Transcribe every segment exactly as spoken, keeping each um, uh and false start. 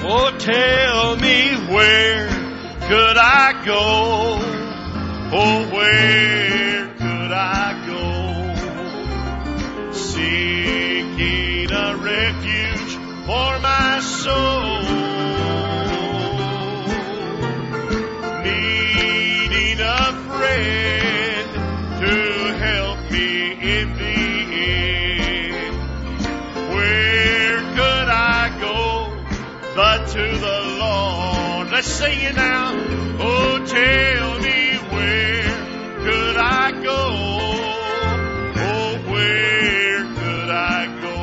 Oh, tell me where could I go? Oh, where could I go? Seeking a refuge for my soul. Needing a friend to help me in the end. Where could I go but to the Lord? Let's sing it now. Oh, tell me where could I go? Oh, where could I go?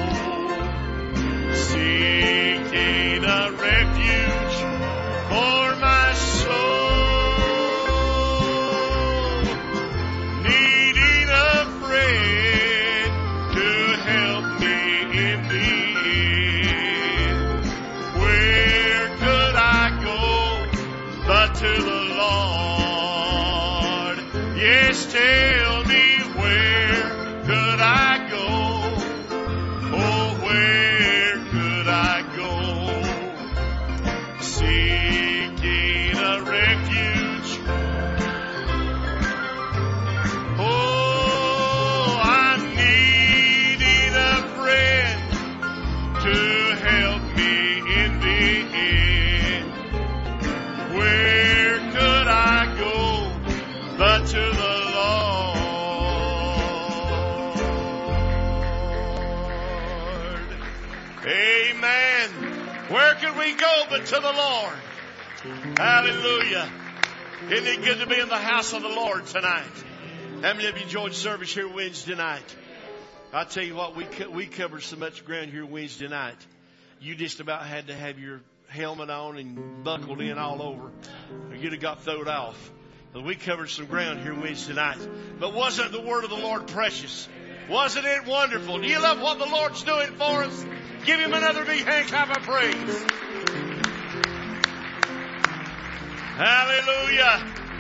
Seeking a refuge for my soul. Needing a friend to help me in the end. Where could I go but to the Lord? Yes, tell me where could I go? Oh, where could I go? Seeking a refuge. Oh, I'm needing a friend to help me in the end. Where could I go but to the Lord? Amen. Where could we go but to the Lord? Hallelujah. Isn't it good to be in the house of the Lord tonight? How many of you enjoyed service here Wednesday night? I tell you what, we co- we covered so much ground here Wednesday night. You just about had to have your helmet on and buckled in all over, or you'd have got thrown off. But we covered some ground here Wednesday night. But wasn't the word of the Lord precious? Wasn't it wonderful? Do you love what the Lord's doing for us? Give Him another big hand clap of praise. Hallelujah.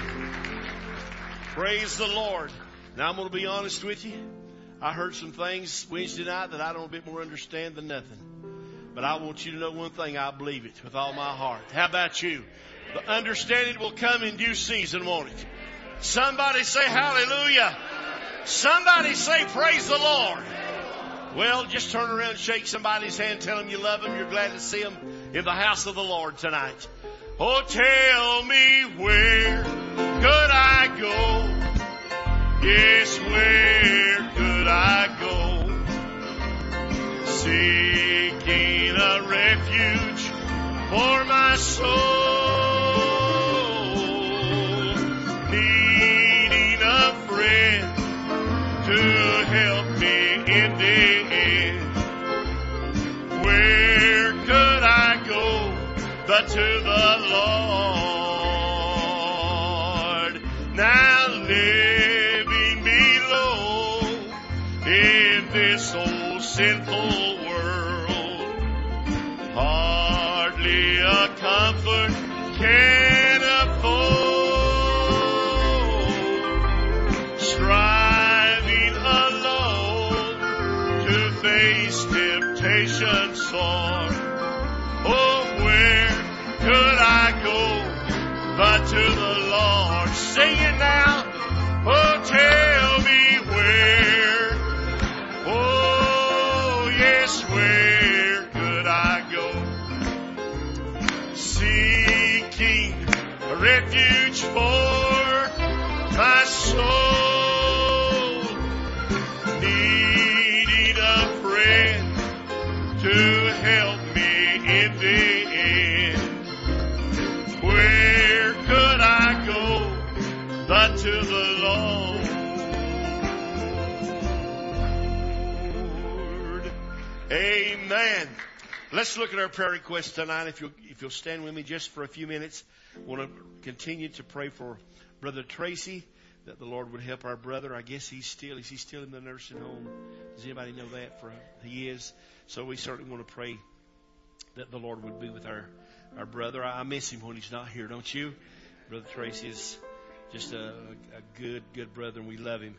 Praise the Lord. Now I'm going to be honest with you. I heard some things Wednesday night that I don't a bit more understand than nothing. But I want you to know one thing. I believe it with all my heart. How about you? The understanding will come in due season, won't it? Somebody say hallelujah. Somebody say praise the Lord. Well, just turn around and shake somebody's hand. Tell them you love them. You're glad to see them in the house of the Lord tonight. Oh, tell me where could I go? Yes, where could I go? Seeking a refuge for my soul. Needing a friend to help me in the end. Where could I go but to the Lord? Now living below in this old sinful world, hardly a comfort can afford. Striving alone to face temptation sore. Oh, where could I go but to the Lord? Sing it now. Oh, tell me where. Oh, yes, where could I go? Seeking a refuge for my soul. Needing a friend to help me in the end. Where could I go but to the Lord? Amen. Let's look at our prayer requests tonight. If you'll, if you'll stand with me just for a few minutes, I want to continue to pray for Brother Tracy, that the Lord would help our brother. I guess he's still, is he still in the nursing home? Does anybody know that? For he is. So we certainly want to pray that the Lord would be with our, our brother. I miss him when he's not here, don't you? Brother Tracy is just a, a good, good brother, and we love him.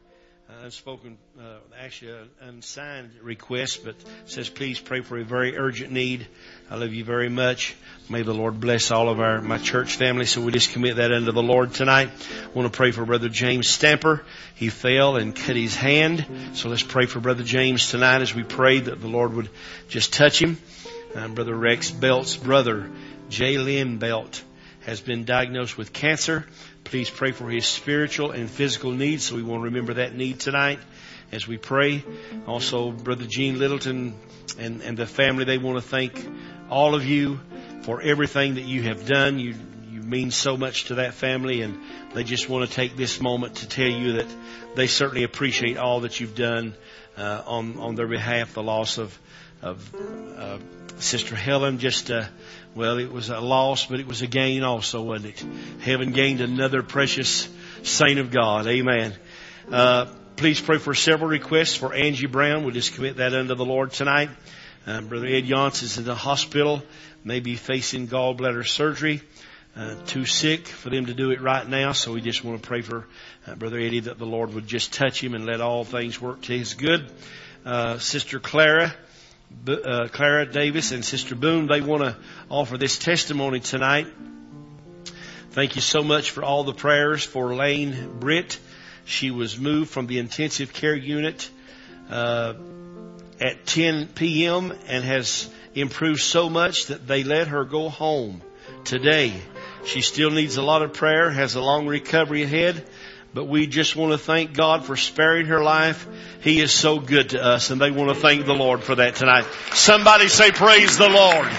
uh, unspoken, uh, actually an unsigned request, but says, please pray for a very urgent need. I love you very much. May the Lord bless all of our my church family. So we just commit that unto the Lord tonight. I want to pray for Brother James Stamper. He fell and cut his hand. So let's pray for Brother James tonight as we pray that the Lord would just touch him. Uh, Brother Rex Belt's brother, J. Lynn Belt, has been diagnosed with cancer. Please pray for his spiritual and physical needs. So we want to remember that need tonight as we pray. Also, Brother Gene Littleton and, and the family, they want to thank all of you for everything that you have done. You, you mean so much to that family, and they just want to take this moment to tell you that they certainly appreciate all that you've done uh, on, on their behalf. The loss of, of uh, Sister Helen, just, uh, well, it was a loss, but it was a gain also, wasn't it? Heaven gained another precious saint of God. Amen. Uh, please pray for several requests for Angie Brown. We'll just commit that unto the Lord tonight. Uh, Brother Ed Yance is in the hospital, maybe facing gallbladder surgery. Uh, too sick for them to do it right now, so we just want to pray for uh, Brother Eddie that the Lord would just touch him and let all things work to his good. Uh, Sister Clara, uh, Clara Davis and Sister Boone, they want to offer this testimony tonight. Thank you so much for all the prayers for Lane Britt. She was moved from the intensive care unit uh, at ten p.m. and has improved so much that they let her go home today. She still needs a lot of prayer, has a long recovery ahead, but we just want to thank God for sparing her life. He is so good to us, and they want to thank the Lord for that tonight. Somebody say, praise the Lord.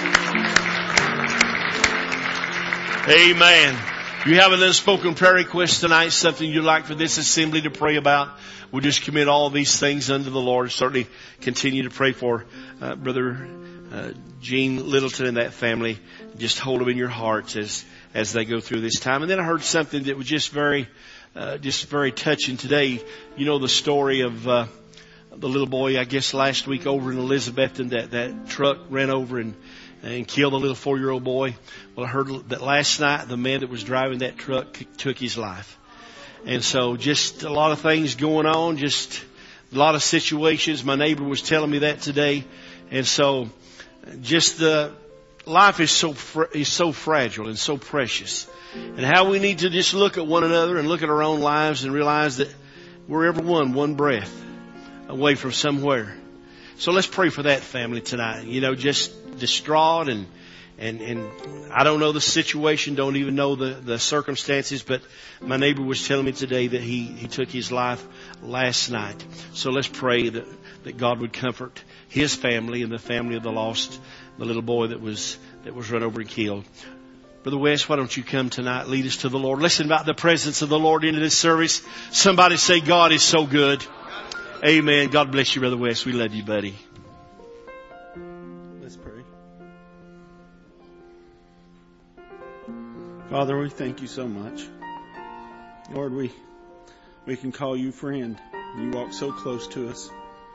Amen. You have an unspoken prayer request tonight, something you'd like for this assembly to pray about. We'll just commit all these things unto the Lord. Certainly continue to pray for uh, Brother uh, Gene Littleton and that family. Just hold them in your hearts as as they go through this time. And then I heard something that was just very, uh, just very touching today. You know the story of uh, the little boy, I guess last week over in Elizabethton, that that truck ran over and and killed a little four-year-old boy. Well, I heard that last night the man that was driving that truck took his life. And so just a lot of things going on, just a lot of situations. My neighbor was telling me that today. And so just the life is so fr- is so fragile and so precious. And how we need to just look at one another and look at our own lives and realize that we're everyone one breath away from somewhere. So let's pray for that family tonight. You know, just distraught and and and I don't know the situation, don't even know the the circumstances, but my neighbor was telling me today that he he took his life last night. So let's pray that that God would comfort his family and the family of the lost, the little boy that was that was run over and killed. Brother West, why don't you come tonight, lead us to the Lord. Listen about the presence of the Lord into this service. Somebody say, God is so good. Amen. God bless you, Brother West. We love you, buddy. Let's pray. Father, we thank you so much. Lord, we we can call you friend. You walk so close to us.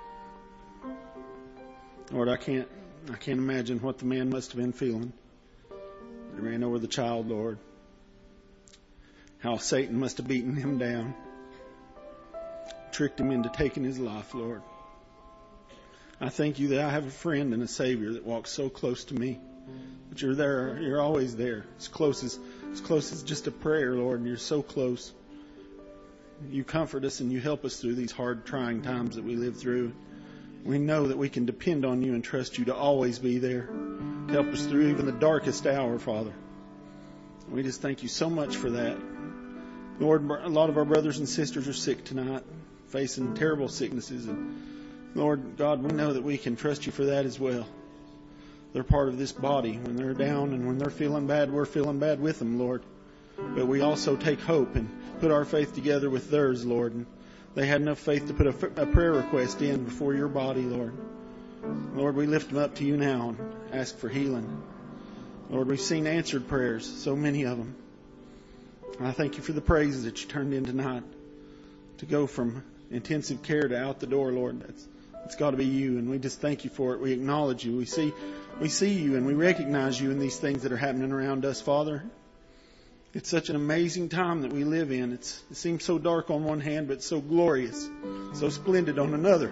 Lord, I can't I can't imagine what the man must have been feeling. He ran over the child, Lord. How Satan must have beaten him down. Tricked him into taking his life, Lord. I thank you that I have a friend and a Savior that walks so close to me. That you're there, you're always there. As close as as close as just a prayer, Lord, and you're so close. You comfort us and you help us through these hard, trying times that we live through. We know that we can depend on you and trust you to always be there. Help us through even the darkest hour, Father. We just thank you so much for that. Lord, a lot of our brothers and sisters are sick tonight, facing terrible sicknesses. And Lord God, we know that we can trust you for that as well. They're part of this body. When they're down and when they're feeling bad, we're feeling bad with them, Lord. But we also take hope and put our faith together with theirs, Lord. And they had enough faith to put a, a prayer request in before your body, Lord. Lord, we lift them up to you now and ask for healing. Lord, we've seen answered prayers, so many of them. And I thank you for the praises that you turned in tonight. To go from intensive care to out the door, Lord, that's it's got to be you, and we just thank you for it. We acknowledge you. We see, we see you, and we recognize you in these things that are happening around us, Father. It's such an amazing time that we live in. It's, it seems so dark on one hand, but so glorious, so splendid on another.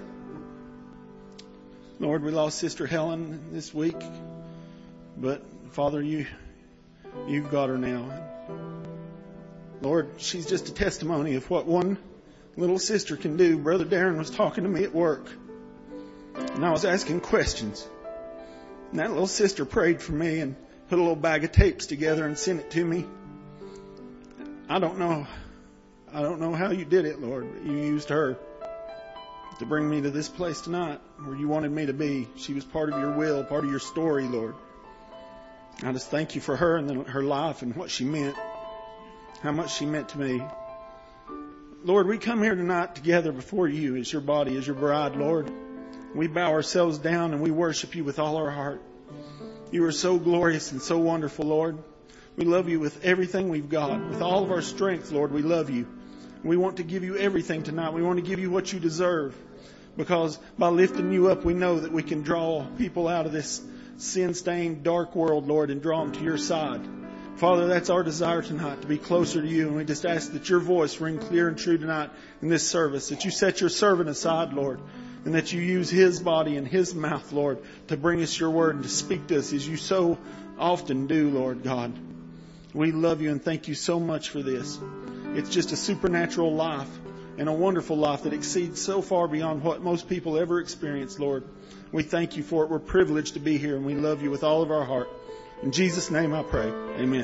Lord, we lost Sister Helen this week, but Father, you, you've got her now. Lord, she's just a testimony of what one little sister can do. Brother Darren was talking to me at work, and I was asking questions. And that little sister prayed for me and put a little bag of tapes together and sent it to me. I don't know. I don't know how you did it, Lord, but you used her to bring me to this place tonight where you wanted me to be. She was part of your will, part of your story, Lord. I just thank you for her and her life and what she meant, how much she meant to me. Lord, we come here tonight together before you as your body, as your bride, Lord. We bow ourselves down and we worship you with all our heart. You are so glorious and so wonderful, Lord. We love you with everything we've got. With all of our strength, Lord, we love you. We want to give you everything tonight. We want to give you what you deserve. Because by lifting you up, we know that we can draw people out of this sin-stained, dark world, Lord, and draw them to your side. Father, that's our desire tonight, to be closer to you. And we just ask that your voice ring clear and true tonight in this service. That you set your servant aside, Lord. And that you use his body and his mouth, Lord, to bring us your word and to speak to us as you so often do, Lord God. We love you and thank you so much for this. It's just a supernatural life and a wonderful life that exceeds so far beyond what most people ever experience, Lord. We thank you for it. We're privileged to be here and we love you with all of our heart. In Jesus' name I pray. Amen. Amen.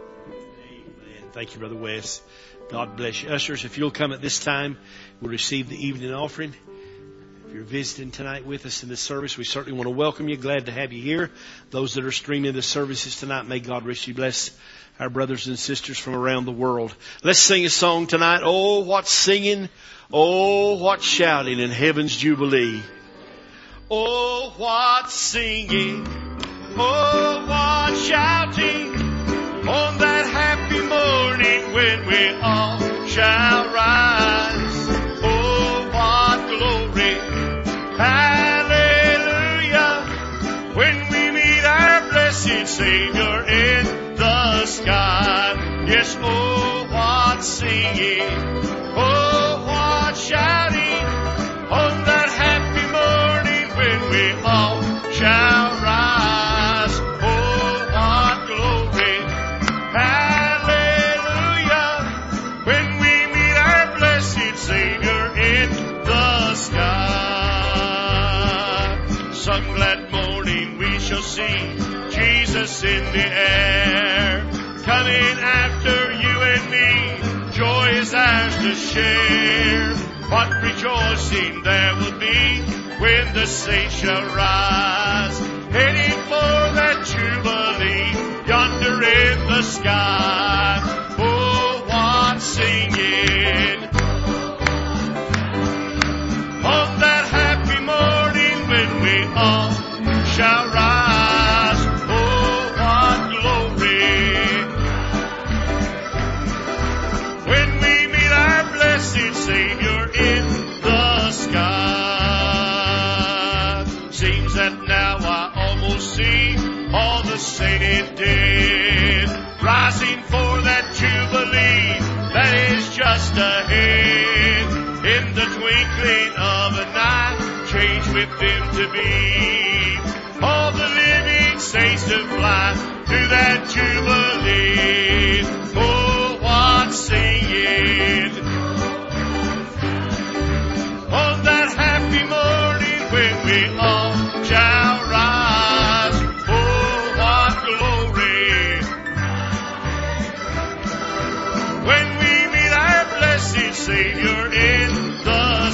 Thank you, Brother Wes. God bless you. Ushers, if you'll come at this time, we'll receive the evening offering. If you're visiting tonight with us in this service, we certainly want to welcome you. Glad to have you here. Those that are streaming the services tonight, may God richly bless our brothers and sisters from around the world. Let's sing a song tonight. Oh, what singing. Oh, what shouting in heaven's jubilee. Oh, what singing. Oh, what shouting on that happy morning when we all shall rise. Oh, what glory. Hallelujah. When we meet our blessed Savior in the sky. Yes, oh, what singing. Oh, what shouting on that happy morning when we all shall rise. Oh, what glory. Hallelujah. When we meet our blessed Savior in the sky. Some glad morning we shall see Jesus in the air, coming after you and me. Joy is ours to share. What rejoicing there will be when the saints shall rise, heading for that jubilee yonder in the sky. Oh, what singing on that happy morning when we all shall rise. Savior in the sky. Seems that now I almost see all the sainted dead, rising for that jubilee that is just ahead. In the twinkling of an eye, change with them to be all the living saints to fly to that jubilee. Oh, what singing on that happy morning when we all shall rise. Oh, what glory. When we meet our blessed Savior in the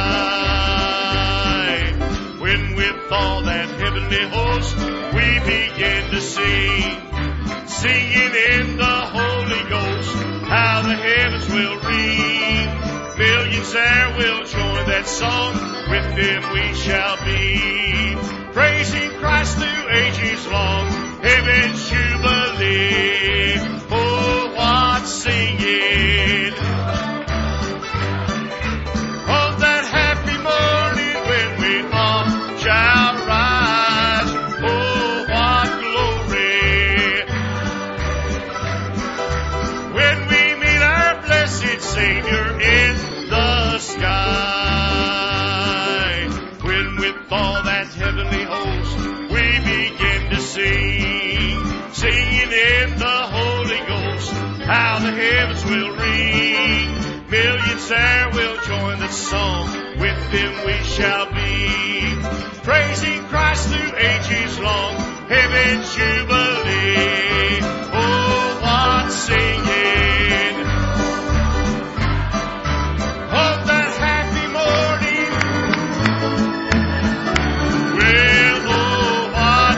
sky. When with all that heavenly host we begin to sing, singing in the Holy Ghost, how the heavens will ring. Millions there will join that song, with them we shall be, praising Christ through ages long, heaven's jubilee. Oh, what singing on that happy morning when we all shall rise. Oh, what glory. how the heavens will ring. Millions there will join the song, with them we shall be, praising Christ through ages long, heaven's jubilee. Oh, what singing of that happy morning. Well, oh,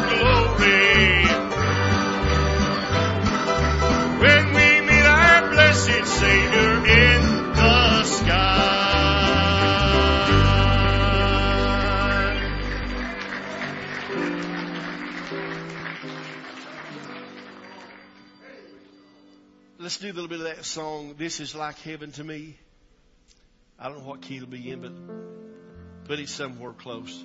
what glory when we meet our blessed Savior in the sky. Let's do a little bit of that song, This Is Like Heaven to Me. I don't know what key it'll be in, but put it somewhere close.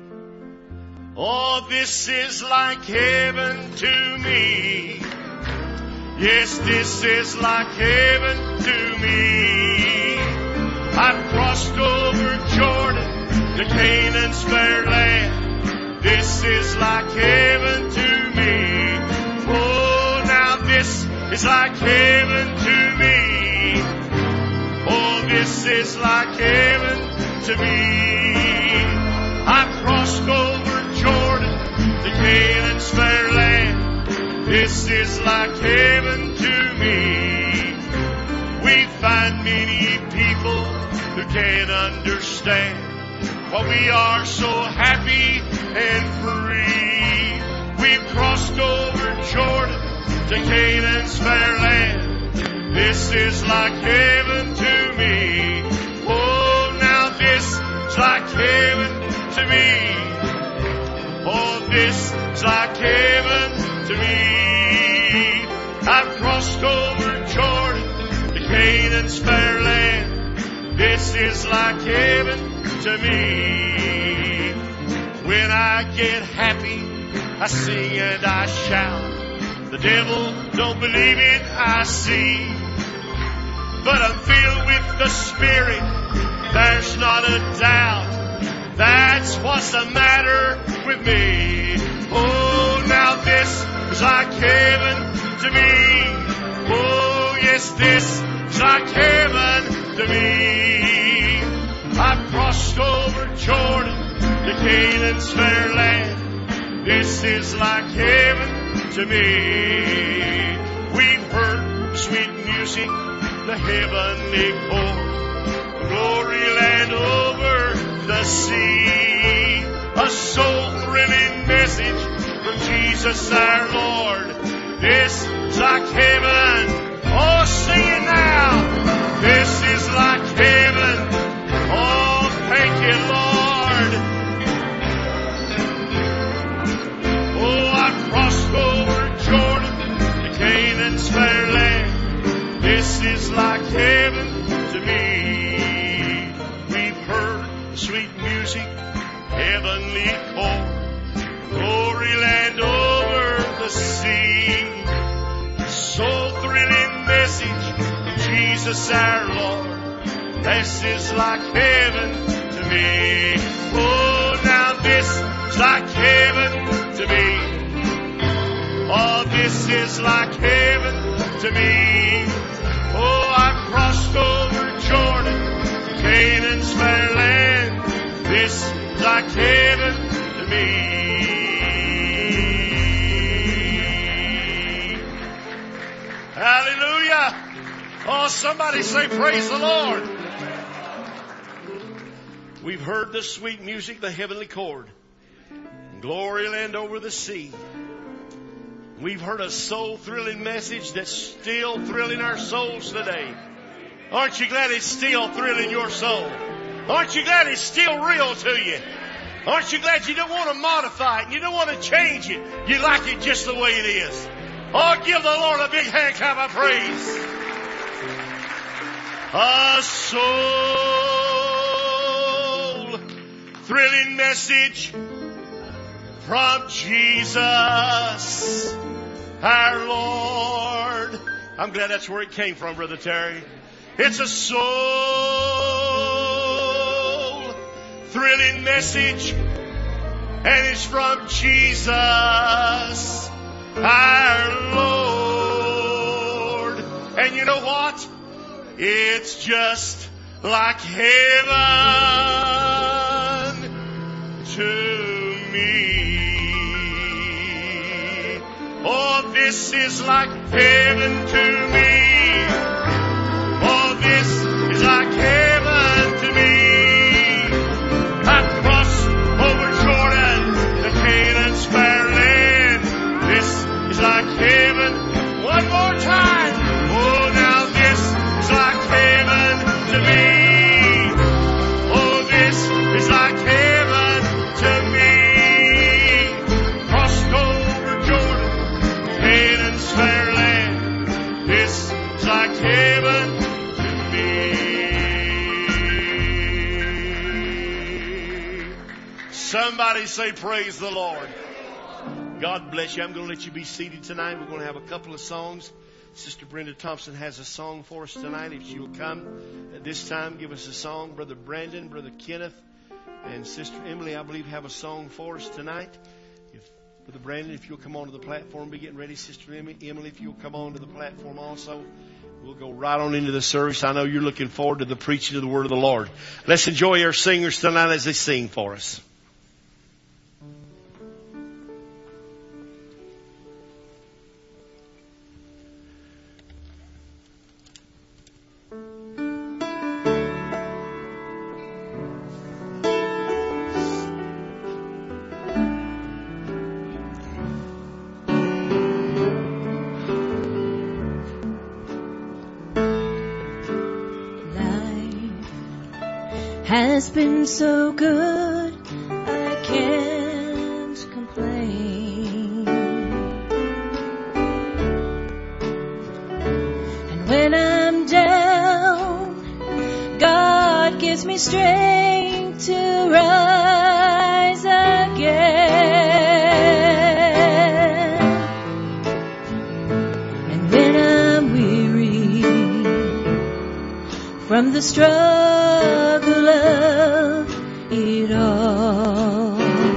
Oh, this is like heaven to me. Yes, this is like heaven to me. I've crossed over Jordan to Canaan's fair land. This is like heaven to me. Oh, now this is like heaven to me. Oh, this is like heaven to me. I've crossed over Jordan to Canaan's fair land. This is like heaven to me. We find many people who can't understand why we are so happy and free. We've crossed over Jordan to Canaan's fair land. This is like heaven to me. Oh, now this is like heaven to me. Oh, this is like heaven to me. I've crossed over Jordan to Canaan's fair land. This is like heaven to me. When I get happy, I sing and I shout. The devil don't believe it, I see. But I'm filled with the Spirit, there's not a doubt. That's what's the matter with me. Oh, now this is like heaven to me. Oh, yes, this is like heaven to me. I've crossed over Jordan to Canaan's fair land. This is like heaven to me. We've heard sweet music, the heavenly chord, glory land over the sea. A soul-thrilling message from Jesus our Lord. This is like heaven. Oh, sing it now. This is like heaven. Oh, thank you, Lord. Oh, I crossed over Jordan to Canaan's fair land. This is like heaven to me. We've heard sweet music, heavenly chord, glory land over the sea. Soul thrilling message from Jesus our Lord. This is like heaven to me. Oh, now this is like heaven to me. Oh, this is like heaven to me. Oh, I crossed over Jordan to Canaan's fair land. This is like heaven to me. Hallelujah. Oh, somebody say praise the Lord. We've heard the sweet music, the heavenly chord, glory land over the sea. We've heard a soul-thrilling message that's still thrilling our souls today. Aren't you glad it's still thrilling your soul? Aren't you glad it's still real to you? Aren't you glad you don't want to modify it and you don't want to change it? You like it just the way it is. Oh, give the Lord a big hand clap of praise. A soul-thrilling message from Jesus our Lord. I'm glad that's where it came from, Brother Terry. It's a soul-thrilling message, and it's from Jesus our Lord. And you know what? It's just like heaven to me. Oh, this is like heaven to me. Oh, this is like heaven to me. I crossed over Jordan to Canaan's fair land. This is like heaven. One more time. Oh, now this is like heaven to me. Oh, this is like heaven to me. Crossed over Jordan, Canaan's fair land. This is like heaven to me. Somebody say, praise the Lord. God bless you. I'm going to let you be seated tonight. We're going to have a couple of songs. Sister Brenda Thompson has a song for us tonight. If she'll come at this time, give us a song. Brother Brandon, Brother Kenneth, and Sister Emily, I believe, have a song for us tonight. If, Brother Brandon, if you'll come onto the platform, be getting ready. Sister Emily, if you'll come onto the platform also. We'll go right on into the service. I know you're looking forward to the preaching of the Word of the Lord. Let's enjoy our singers tonight as they sing for us. Has been so good, I can't complain. And when I'm down, God gives me strength to rise again. And when I'm weary from the struggle of it all,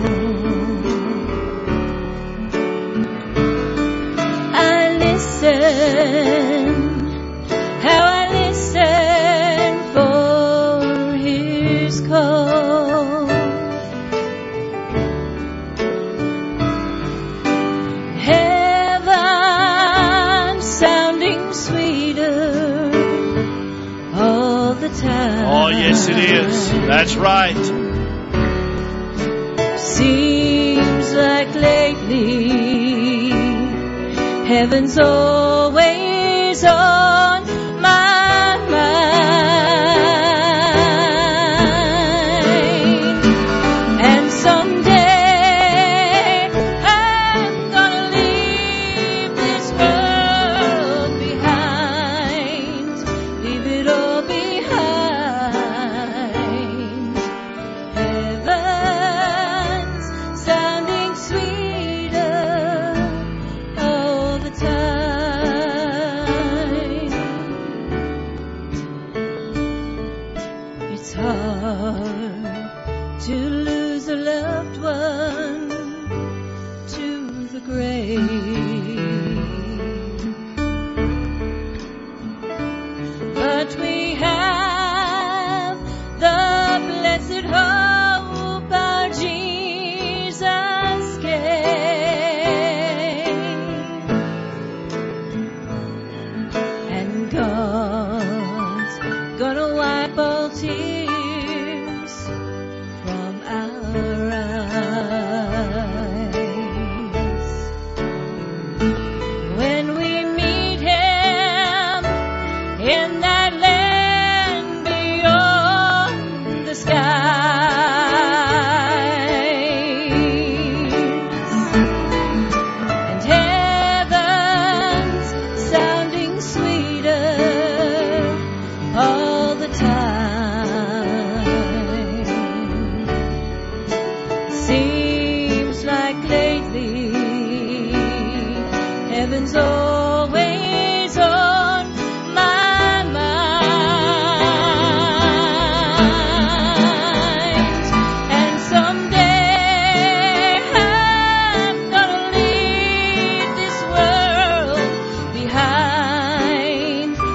I listen, how I listen for His call. Heaven sounding sweeter all the time. Oh, yes, it is. That's right. Seems like lately heaven's always on my mind. And someday I'm gonna leave this world behind, leave it all behind. Heaven's sounding sweeter all the time. It's hard to lose a loved one to the grave, but we have the blessed hope our Jesus gave, and God's gonna wipe all tears from our eyes when we meet Him in that land beyond the skies. And heaven's sounding sweeter all the time. Seems like lately heaven's always on my mind. And someday I'm gonna leave this world behind,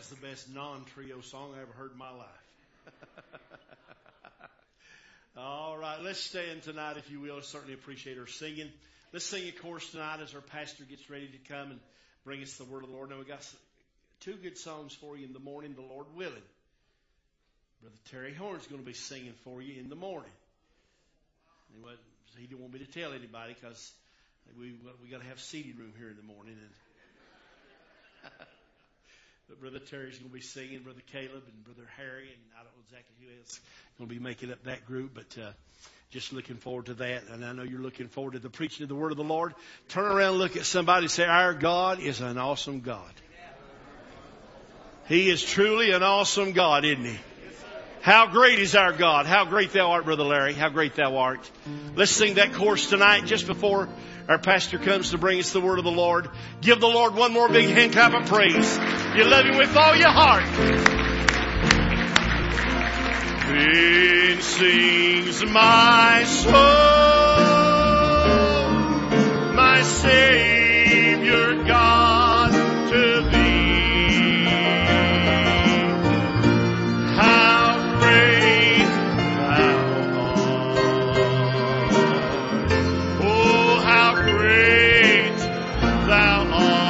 was the best non-trio song I ever heard in my life. All right, let's stand tonight, if you will. I certainly appreciate our singing. Let's sing a chorus tonight as our pastor gets ready to come and bring us the word of the Lord. Now, we've got two good songs for you in the morning, the Lord willing. Brother Terry Horn's going to be singing for you in the morning. Anyway, he didn't want me to tell anybody because we we got to have seating room here in the morning. And but Brother Terry's going to be singing, Brother Caleb and Brother Harry, and I don't know exactly who else is going to be making up that group, but uh, just looking forward to that. And I know you're looking forward to the preaching of the Word of the Lord. Turn around and look at somebody and say, our God is an awesome God. He is truly an awesome God, isn't He? How great is our God. How great Thou art, Brother Larry. How great Thou art. Let's sing that chorus tonight just before our pastor comes to bring us the word of the Lord. Give the Lord one more big hand clap of praise. You love Him with all your heart. Then sings my soul, my Savior God, to Thee. How great Thou art. Oh, how great Thou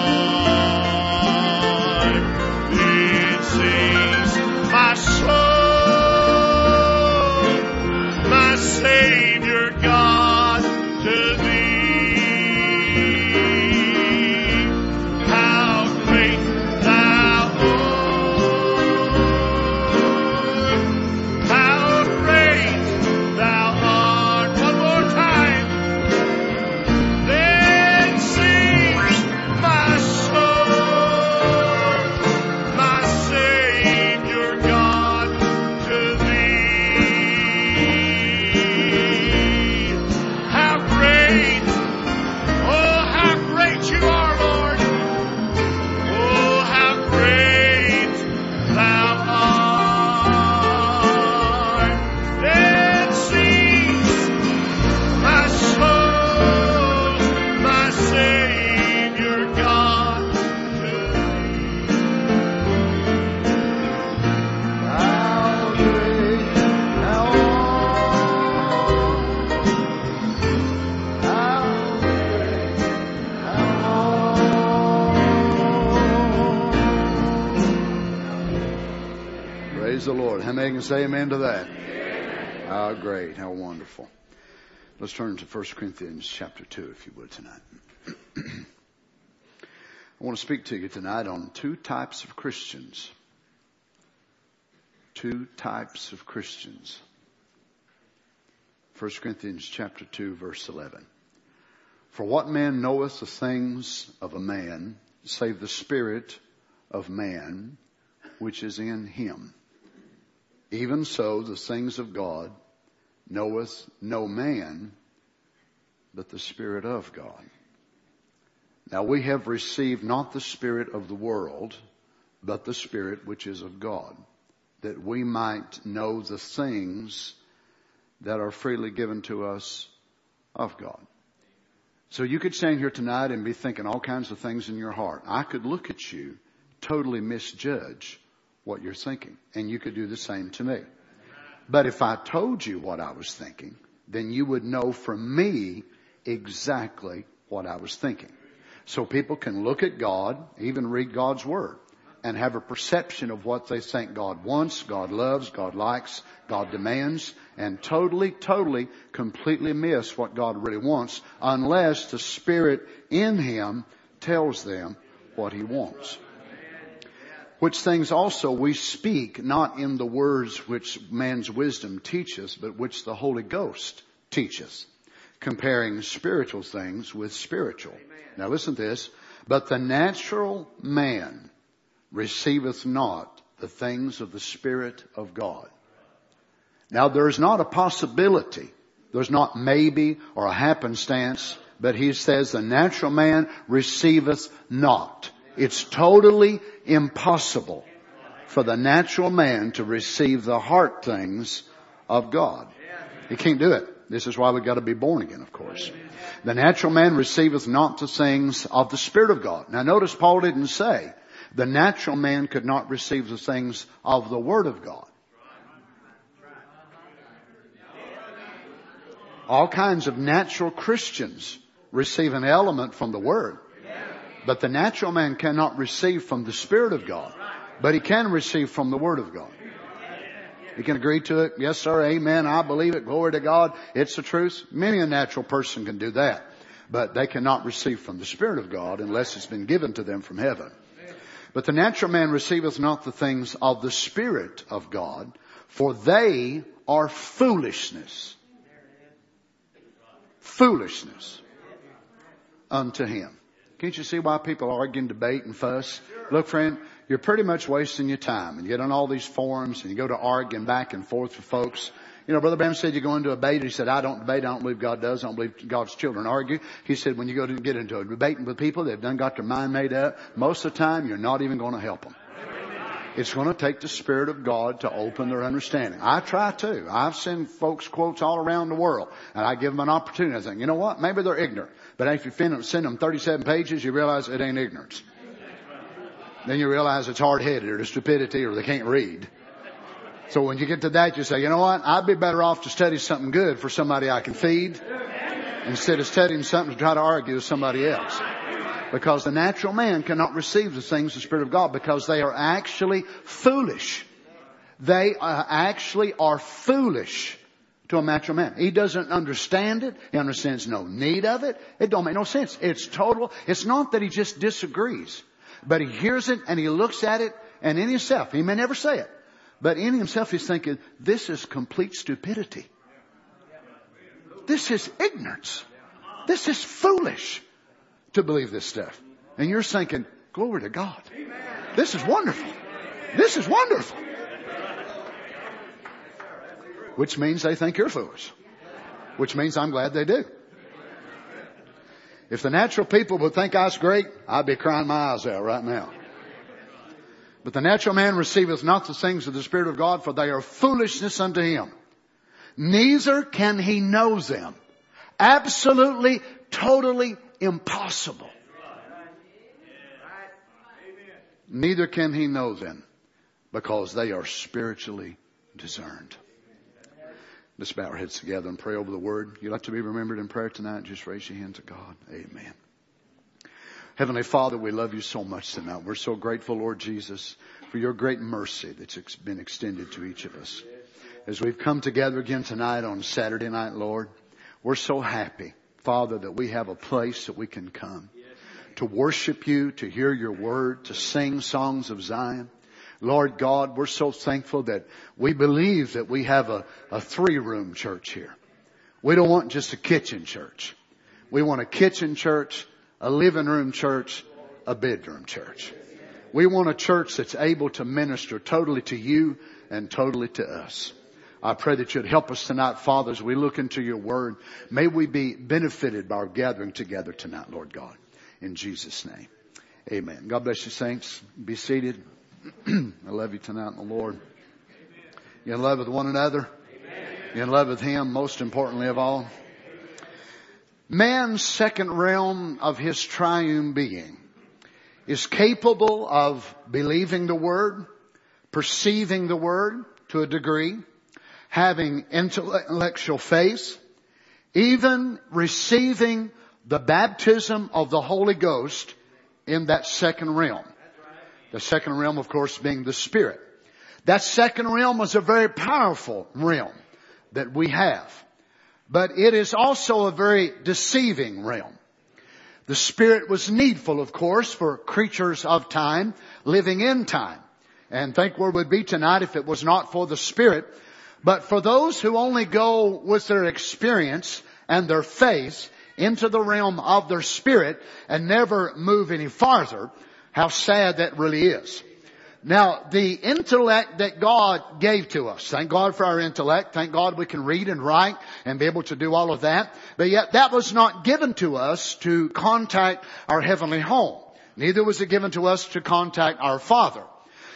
art. Then sings my soul, Savior God, to Thee. How great Thou art. How great Thou art. One more time. Then sings my soul, my Savior God, to Thee. Praise the Lord. How many can say amen to that? Amen. How great. How wonderful. Let's turn to First Corinthians chapter two, if you would, tonight. I want to speak to you tonight on two types of Christians. Two types of Christians. First Corinthians chapter two, verse eleven. For what man knoweth the things of a man, save the spirit of man, which is in him? Even so, the things of God knoweth no man, but the Spirit of God. Now we have received not the spirit of the world, but the Spirit which is of God, that we might know the things that are freely given to us of God. So you could stand here tonight and be thinking all kinds of things in your heart. I could look at you, totally misjudge what you're thinking, and you could do the same to me. But if I told you what I was thinking, then you would know from me exactly what I was thinking. So people can look at God, even read God's Word, and have a perception of what they think God wants, God loves, God likes, God demands, and totally, totally, completely miss what God really wants, unless the Spirit in Him tells them what He wants. Which things also we speak, not in the words which man's wisdom teaches, but which the Holy Ghost teaches, comparing spiritual things with spiritual. Amen. Now listen to this. But the natural man receiveth not the things of the Spirit of God. Now there's not a possibility. There's not maybe or a happenstance, but he says the natural man receiveth not. It's totally impossible for the natural man to receive the heart things of God. He can't do it. This is why we've got to be born again, of course. The natural man receiveth not the things of the Spirit of God. Now notice Paul didn't say The natural man could not receive the things of the Word of God. All kinds of natural Christians receive an element from the Word. But the natural man cannot receive from the Spirit of God. But he can receive from the Word of God. You can agree to it. Yes, sir. Amen. I believe it. Glory to God. It's the truth. Many a natural person can do that. But they cannot receive from the Spirit of God unless it's been given to them from heaven. But the natural man receiveth not the things of the Spirit of God, for they are foolishness. Foolishness unto him. Can't you see why people argue and debate and fuss? Look, friend, you're pretty much wasting your time. And you get on all these forums and you go to arguing back and forth with folks. You know, Brother Branham said you go into a debate. He said, I don't debate. I don't believe God does. I don't believe God's children argue. He said, when you go to get into a debating with people, they've done got their mind made up. Most of the time, you're not even going to help them. It's going to take the Spirit of God to open their understanding. I try to. I've sent folks quotes all around the world, and I give them an opportunity. I think, you know what? Maybe they're ignorant. But if you send them thirty-seven pages, you realize it ain't ignorance. Then you realize it's hard-headed or the stupidity or they can't read. So when you get to that, you say, you know what? I'd be better off to study something good for somebody I can feed instead of studying something to try to argue with somebody else. Because the natural man cannot receive the things of the Spirit of God because they are actually foolish. They uh, actually are foolish to a natural man. He doesn't understand it. He understands no need of it. It don't make no sense. It's total. It's not that he just disagrees, but he hears it and he looks at it, and in himself, he may never say it, but in himself he's thinking, this is complete stupidity. This is ignorance. This is foolish to believe this stuff. And you're thinking, glory to God. This is wonderful. This is wonderful. Which means they think you're foolish. Which means I'm glad they do. If the natural people would think I was great, I'd be crying my eyes out right now. But the natural man receiveth not the things of the Spirit of God, for they are foolishness unto him. Neither can he know them. Absolutely, totally impossible. Neither can he know them, because they are spiritually discerned. Let's bow our heads together and pray over the Word. You'd like to be remembered in prayer tonight? Just raise your hand to God. Amen. Heavenly Father, we love you so much tonight. We're so grateful, Lord Jesus, for your great mercy that's been extended to each of us. As we've come together again tonight on Saturday night, Lord, we're so happy, Father, that we have a place that we can come to worship you, to hear your word, to sing songs of Zion. Lord God, we're so thankful that we believe that we have a, a three-room church here. We don't want just a kitchen church. We want a kitchen church, a living room church, a bedroom church. We want a church that's able to minister totally to you and totally to us. I pray that you'd help us tonight, Father, as we look into your word. May we be benefited by our gathering together tonight, Lord God. In Jesus' name. Amen. God bless you, saints. Be seated. I love you tonight in the Lord. You in love with one another? You in love with him, most importantly of all? Man's second realm of his triune being is capable of believing the Word, perceiving the Word to a degree, having intellectual faith, even receiving the baptism of the Holy Ghost in that second realm. The second realm, of course, being the Spirit. That second realm is a very powerful realm that we have. But it is also a very deceiving realm. The Spirit was needful, of course, for creatures of time, living in time. And think where we'd be tonight if it was not for the Spirit. But for those who only go with their experience and their faith into the realm of their spirit and never move any farther, how sad that really is. Now, the intellect that God gave to us, thank God for our intellect. Thank God we can read and write and be able to do all of that. But yet that was not given to us to contact our heavenly home. Neither was it given to us to contact our Father.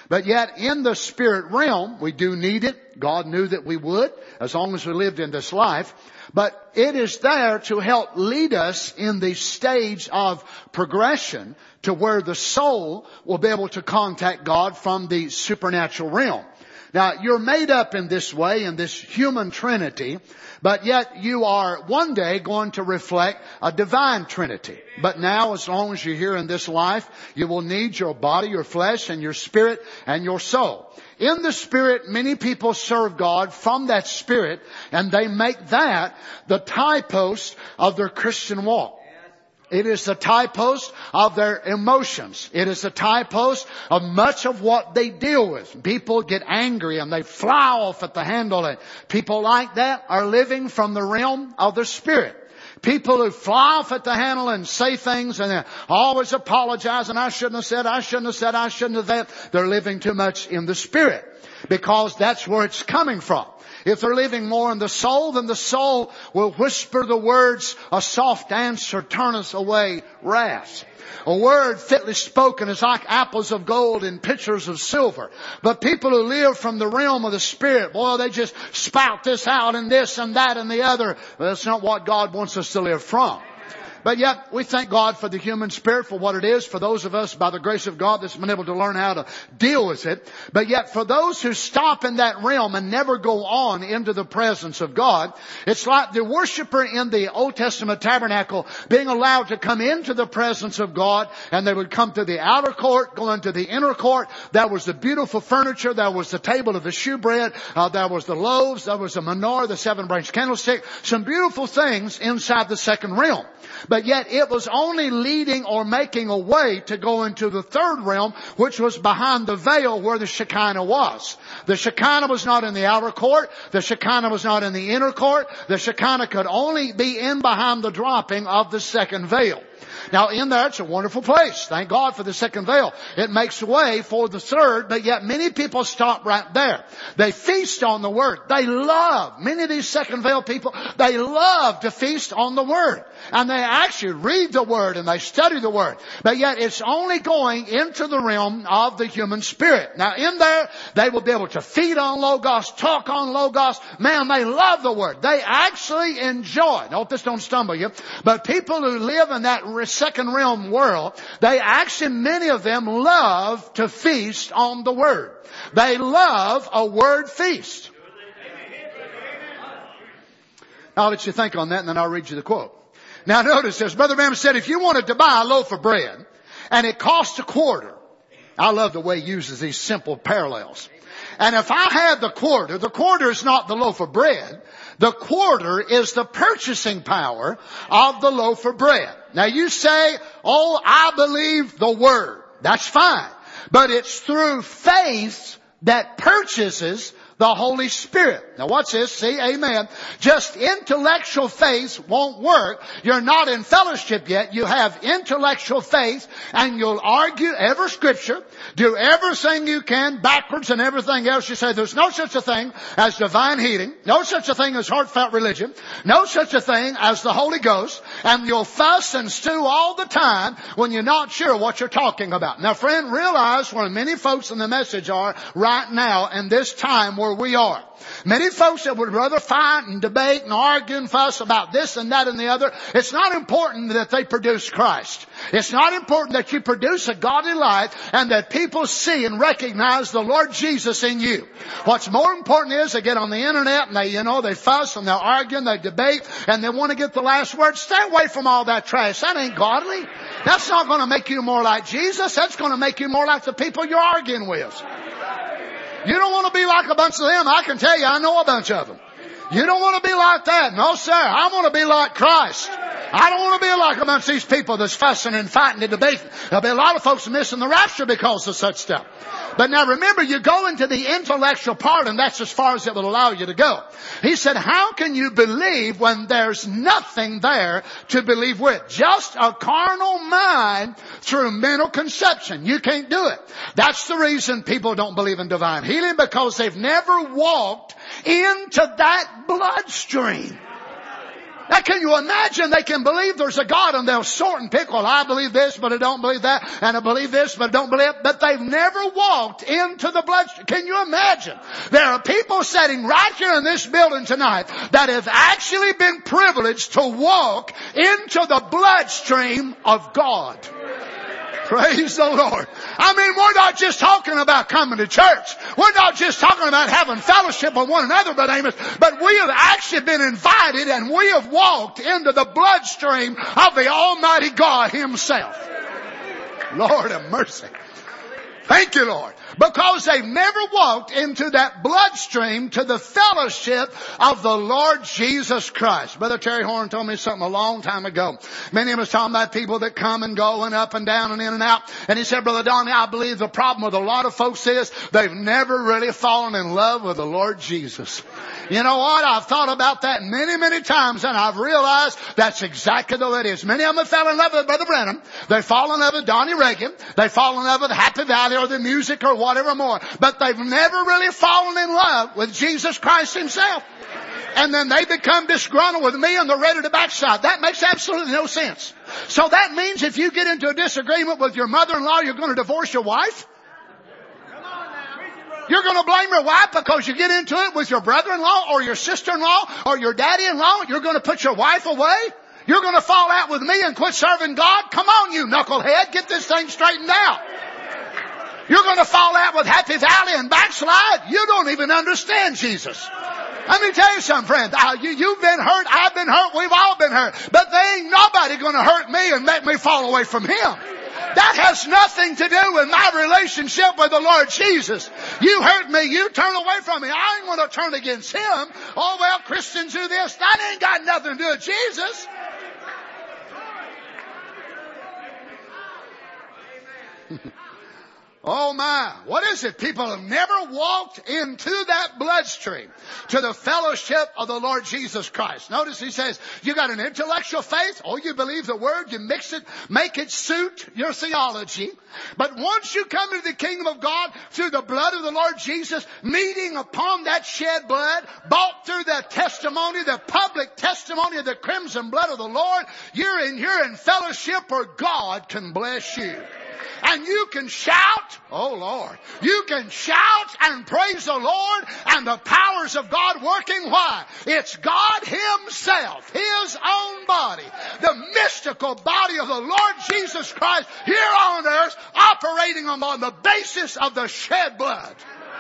But yet in the spirit realm, we do need it. God knew that we would, as long as we lived in this life. But it is there to help lead us in the stage of progression to where the soul will be able to contact God from the supernatural realm. Now, you're made up in this way, in this human trinity, but yet you are one day going to reflect a divine trinity. But now, as long as you're here in this life, you will need your body, your flesh, and your spirit, and your soul. In the spirit, many people serve God from that spirit, and they make that the tie post of their Christian walk. It is the tie post of their emotions. It is the tie post of much of what they deal with. People get angry and they fly off at the handle. And people like that are living from the realm of the spirit. People who fly off at the handle and say things and they always apologize, and I shouldn't have said, I shouldn't have said, I shouldn't have that. They're living too much in the spirit, because that's where it's coming from. If they're living more in the soul, then the soul will whisper the words, a soft answer turneth away wrath. A word fitly spoken is like apples of gold in pitchers of silver. But people who live from the realm of the Spirit, boy, they just spout this out and this and that and the other. Well, that's not what God wants us to live from. But yet, we thank God for the human spirit, for what it is, for those of us, by the grace of God, that's been able to learn how to deal with it. But yet, for those who stop in that realm and never go on into the presence of God, it's like the worshiper in the Old Testament tabernacle being allowed to come into the presence of God, and they would come to the outer court, go into the inner court. There was the beautiful furniture, there was the table of the shewbread, uh, there was the loaves, there was the menorah, the seven-branch candlestick, some beautiful things inside the second realm. But yet it was only leading or making a way to go into the third realm, which was behind the veil where the Shekinah was. The Shekinah was not in the outer court. The Shekinah was not in the inner court. The Shekinah could only be in behind the dropping of the second veil. Now in there, it's a wonderful place. Thank God for the second veil. It makes way for the third, but yet many people stop right there. They feast on the Word. They love, many of these second veil people, they love to feast on the Word. And they actually read the Word and they study the Word. But yet it's only going into the realm of the human spirit. Now in there, they will be able to feed on Logos, talk on Logos. Man, they love the Word. They actually enjoy. I hope this don't stumble you. But people who live in that second realm world, they actually, many of them love to feast on the Word. They love a Word feast. I'll let you think on that and then I'll read you the quote. Now notice this. Brother Branham said, if you wanted to buy a loaf of bread and it cost a quarter, I love the way he uses these simple parallels. And if I had the quarter, the quarter is not the loaf of bread. The quarter is the purchasing power of the loaf of bread. Now you say, oh, I believe the Word. That's fine. But it's through faith that purchases the Holy Spirit. Now watch this. See, amen. Just intellectual faith won't work. You're not in fellowship yet. You have intellectual faith and you'll argue every scripture, do everything you can backwards and everything else. You say there's no such a thing as divine healing, no such a thing as heartfelt religion, no such a thing as the Holy Ghost, and you'll fuss and stew all the time when you're not sure what you're talking about. Now friend, realize where many folks in the message are right now in this time where we are. Many folks that would rather fight and debate and argue and fuss about this and that and the other. It's not important that they produce Christ. It's not important that you produce a godly life and that people see and recognize the Lord Jesus in you. What's more important is they get on the internet and they, you know, they fuss and they'll argue and they debate and they want to get the last word. Stay away from all that trash. That ain't godly. That's not going to make you more like Jesus. That's going to make you more like the people you're arguing with. You don't want to be like a bunch of them. I can tell you, I know a bunch of them. You don't want to be like that. No, sir. I want to be like Christ. I don't want to be like a bunch of these people that's fussing and fighting and debating. There'll be a lot of folks missing the rapture because of such stuff. But now remember, you go into the intellectual part and that's as far as it will allow you to go. He said, how can you believe when there's nothing there to believe with? Just a carnal mind through mental conception. You can't do it. That's the reason people don't believe in divine healing, because they've never walked into that bloodstream. Now can you imagine they can believe there's a God and they'll sort and pick, well, I believe this, but I don't believe that, and I believe this, but I don't believe it, but they've never walked into the bloodstream. Can you imagine? There are people sitting right here in this building tonight that have actually been privileged to walk into the bloodstream of God. Praise the Lord. I mean, we're not just talking about coming to church. We're not just talking about having fellowship with one another, but Amos, but we have actually been invited and we have walked into the bloodstream of the Almighty God Himself. Lord have mercy. Thank you, Lord. Because they've never walked into that bloodstream to the fellowship of the Lord Jesus Christ. Brother Terry Horn told me something a long time ago. Many of us talking about people that come and go and up and down and in and out. And he said, Brother Donnie, I believe the problem with a lot of folks is they've never really fallen in love with the Lord Jesus. You know what? I've thought about that many, many times, and I've realized that's exactly the way it is. Many of them have fallen in love with Brother Branham. They fall in love with Donnie Reagan. They fall in love with Happy Valley or the music or whatever more. But they've never really fallen in love with Jesus Christ Himself. And then they become disgruntled with me and they're ready to backslide. That makes absolutely no sense. So that means if you get into a disagreement with your mother-in-law, you're going to divorce your wife? You're going to blame your wife because you get into it with your brother-in-law or your sister-in-law or your daddy-in-law? You're going to put your wife away? You're going to fall out with me and quit serving God? Come on, you knucklehead. Get this thing straightened out. You're going to fall out with Happy Valley and backslide? You don't even understand Jesus. Let me tell you something, friend. Uh, you, you've been hurt. I've been hurt. We've all been hurt. But there ain't nobody going to hurt me and make me fall away from Him. That has nothing to do with my relationship with the Lord Jesus. You hurt me, you turn away from me. I ain't going to turn against Him. Oh, well, Christians do this. That ain't got nothing to do with Jesus. Oh my, what is it? People have never walked into that bloodstream to the fellowship of the Lord Jesus Christ. Notice he says, you got an intellectual faith. Oh, you believe the Word, you mix it, make it suit your theology. But once you come into the kingdom of God through the blood of the Lord Jesus, meeting upon that shed blood, bought through the testimony, the public testimony of the crimson blood of the Lord, you're in, you're in fellowship where God can bless you. And you can shout, oh Lord, you can shout and praise the Lord and the powers of God working. Why? It's God Himself, His own body, the mystical body of the Lord Jesus Christ here on earth, operating on the basis of the shed blood.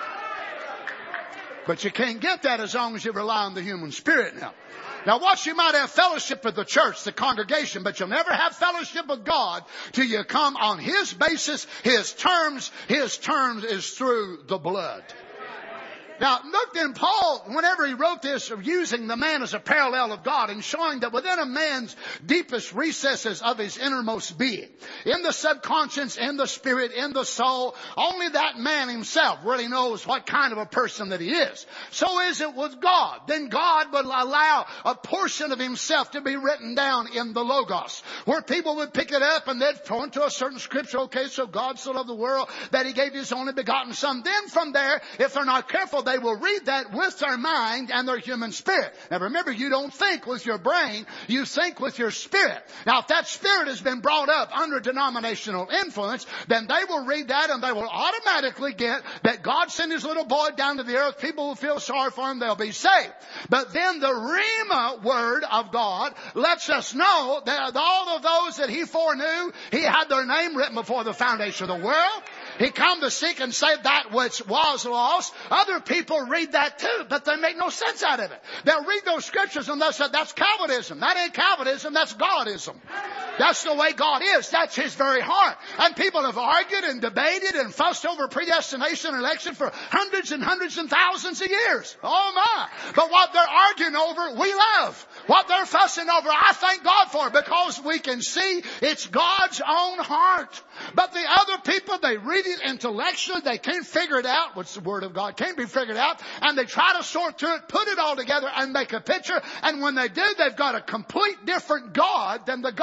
But you can't get that as long as you rely on the human spirit now. Now watch, you might have fellowship with the church, the congregation, but you'll never have fellowship with God till you come on His basis, His terms. His terms is through the blood. Now, look then, Paul, whenever he wrote this, using the man as a parallel of God and showing that within a man's deepest recesses of his innermost being, in the subconscious, in the spirit, in the soul, only that man himself really knows what kind of a person that he is. So is it with God. Then God would allow a portion of Himself to be written down in the Logos, where people would pick it up and they'd point to a certain scripture. Okay, so God so loved the world that He gave His only begotten Son. Then from there, if they're not careful, they will read that with their mind and their human spirit. Now remember, you don't think with your brain, you think with your spirit. Now if that spirit has been brought up under denominational influence, then they will read that and they will automatically get that God sent His little boy down to the earth. People will feel sorry for Him. They'll be saved. But then the Rhema word of God lets us know that all of those that He foreknew, He had their name written before the foundation of the world. He come to seek and save that which was lost. Other people read that too, but they make no sense out of it. They'll read those scriptures and they'll say, that's Calvinism. That ain't Calvinism, that's Godism. That's the way God is. That's His very heart. And people have argued and debated and fussed over predestination and election for hundreds and hundreds and thousands of years. Oh my. But what they're arguing over, we love. What they're fussing over, I thank God for, because we can see it's God's own heart. But the other people, they read it intellectually, they can't figure it out, which the Word of God can't be figured out, and they try to sort through it, put it all together and make a picture, and when they do, they've got a complete different God than the God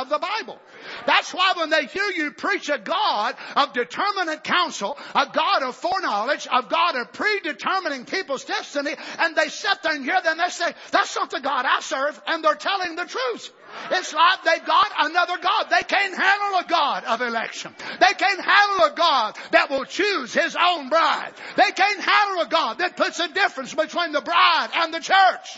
of the Bible. That's why when they hear you preach a God of determinate counsel, a God of foreknowledge, a God of predetermining people's destiny, and they sit there and hear them, they say, that's not the God I serve, and they're telling the truth. It's like they've got another God. They can't handle a God of election. They can't handle a God that will choose His own bride. They can't handle a God that puts a difference between the bride and the church.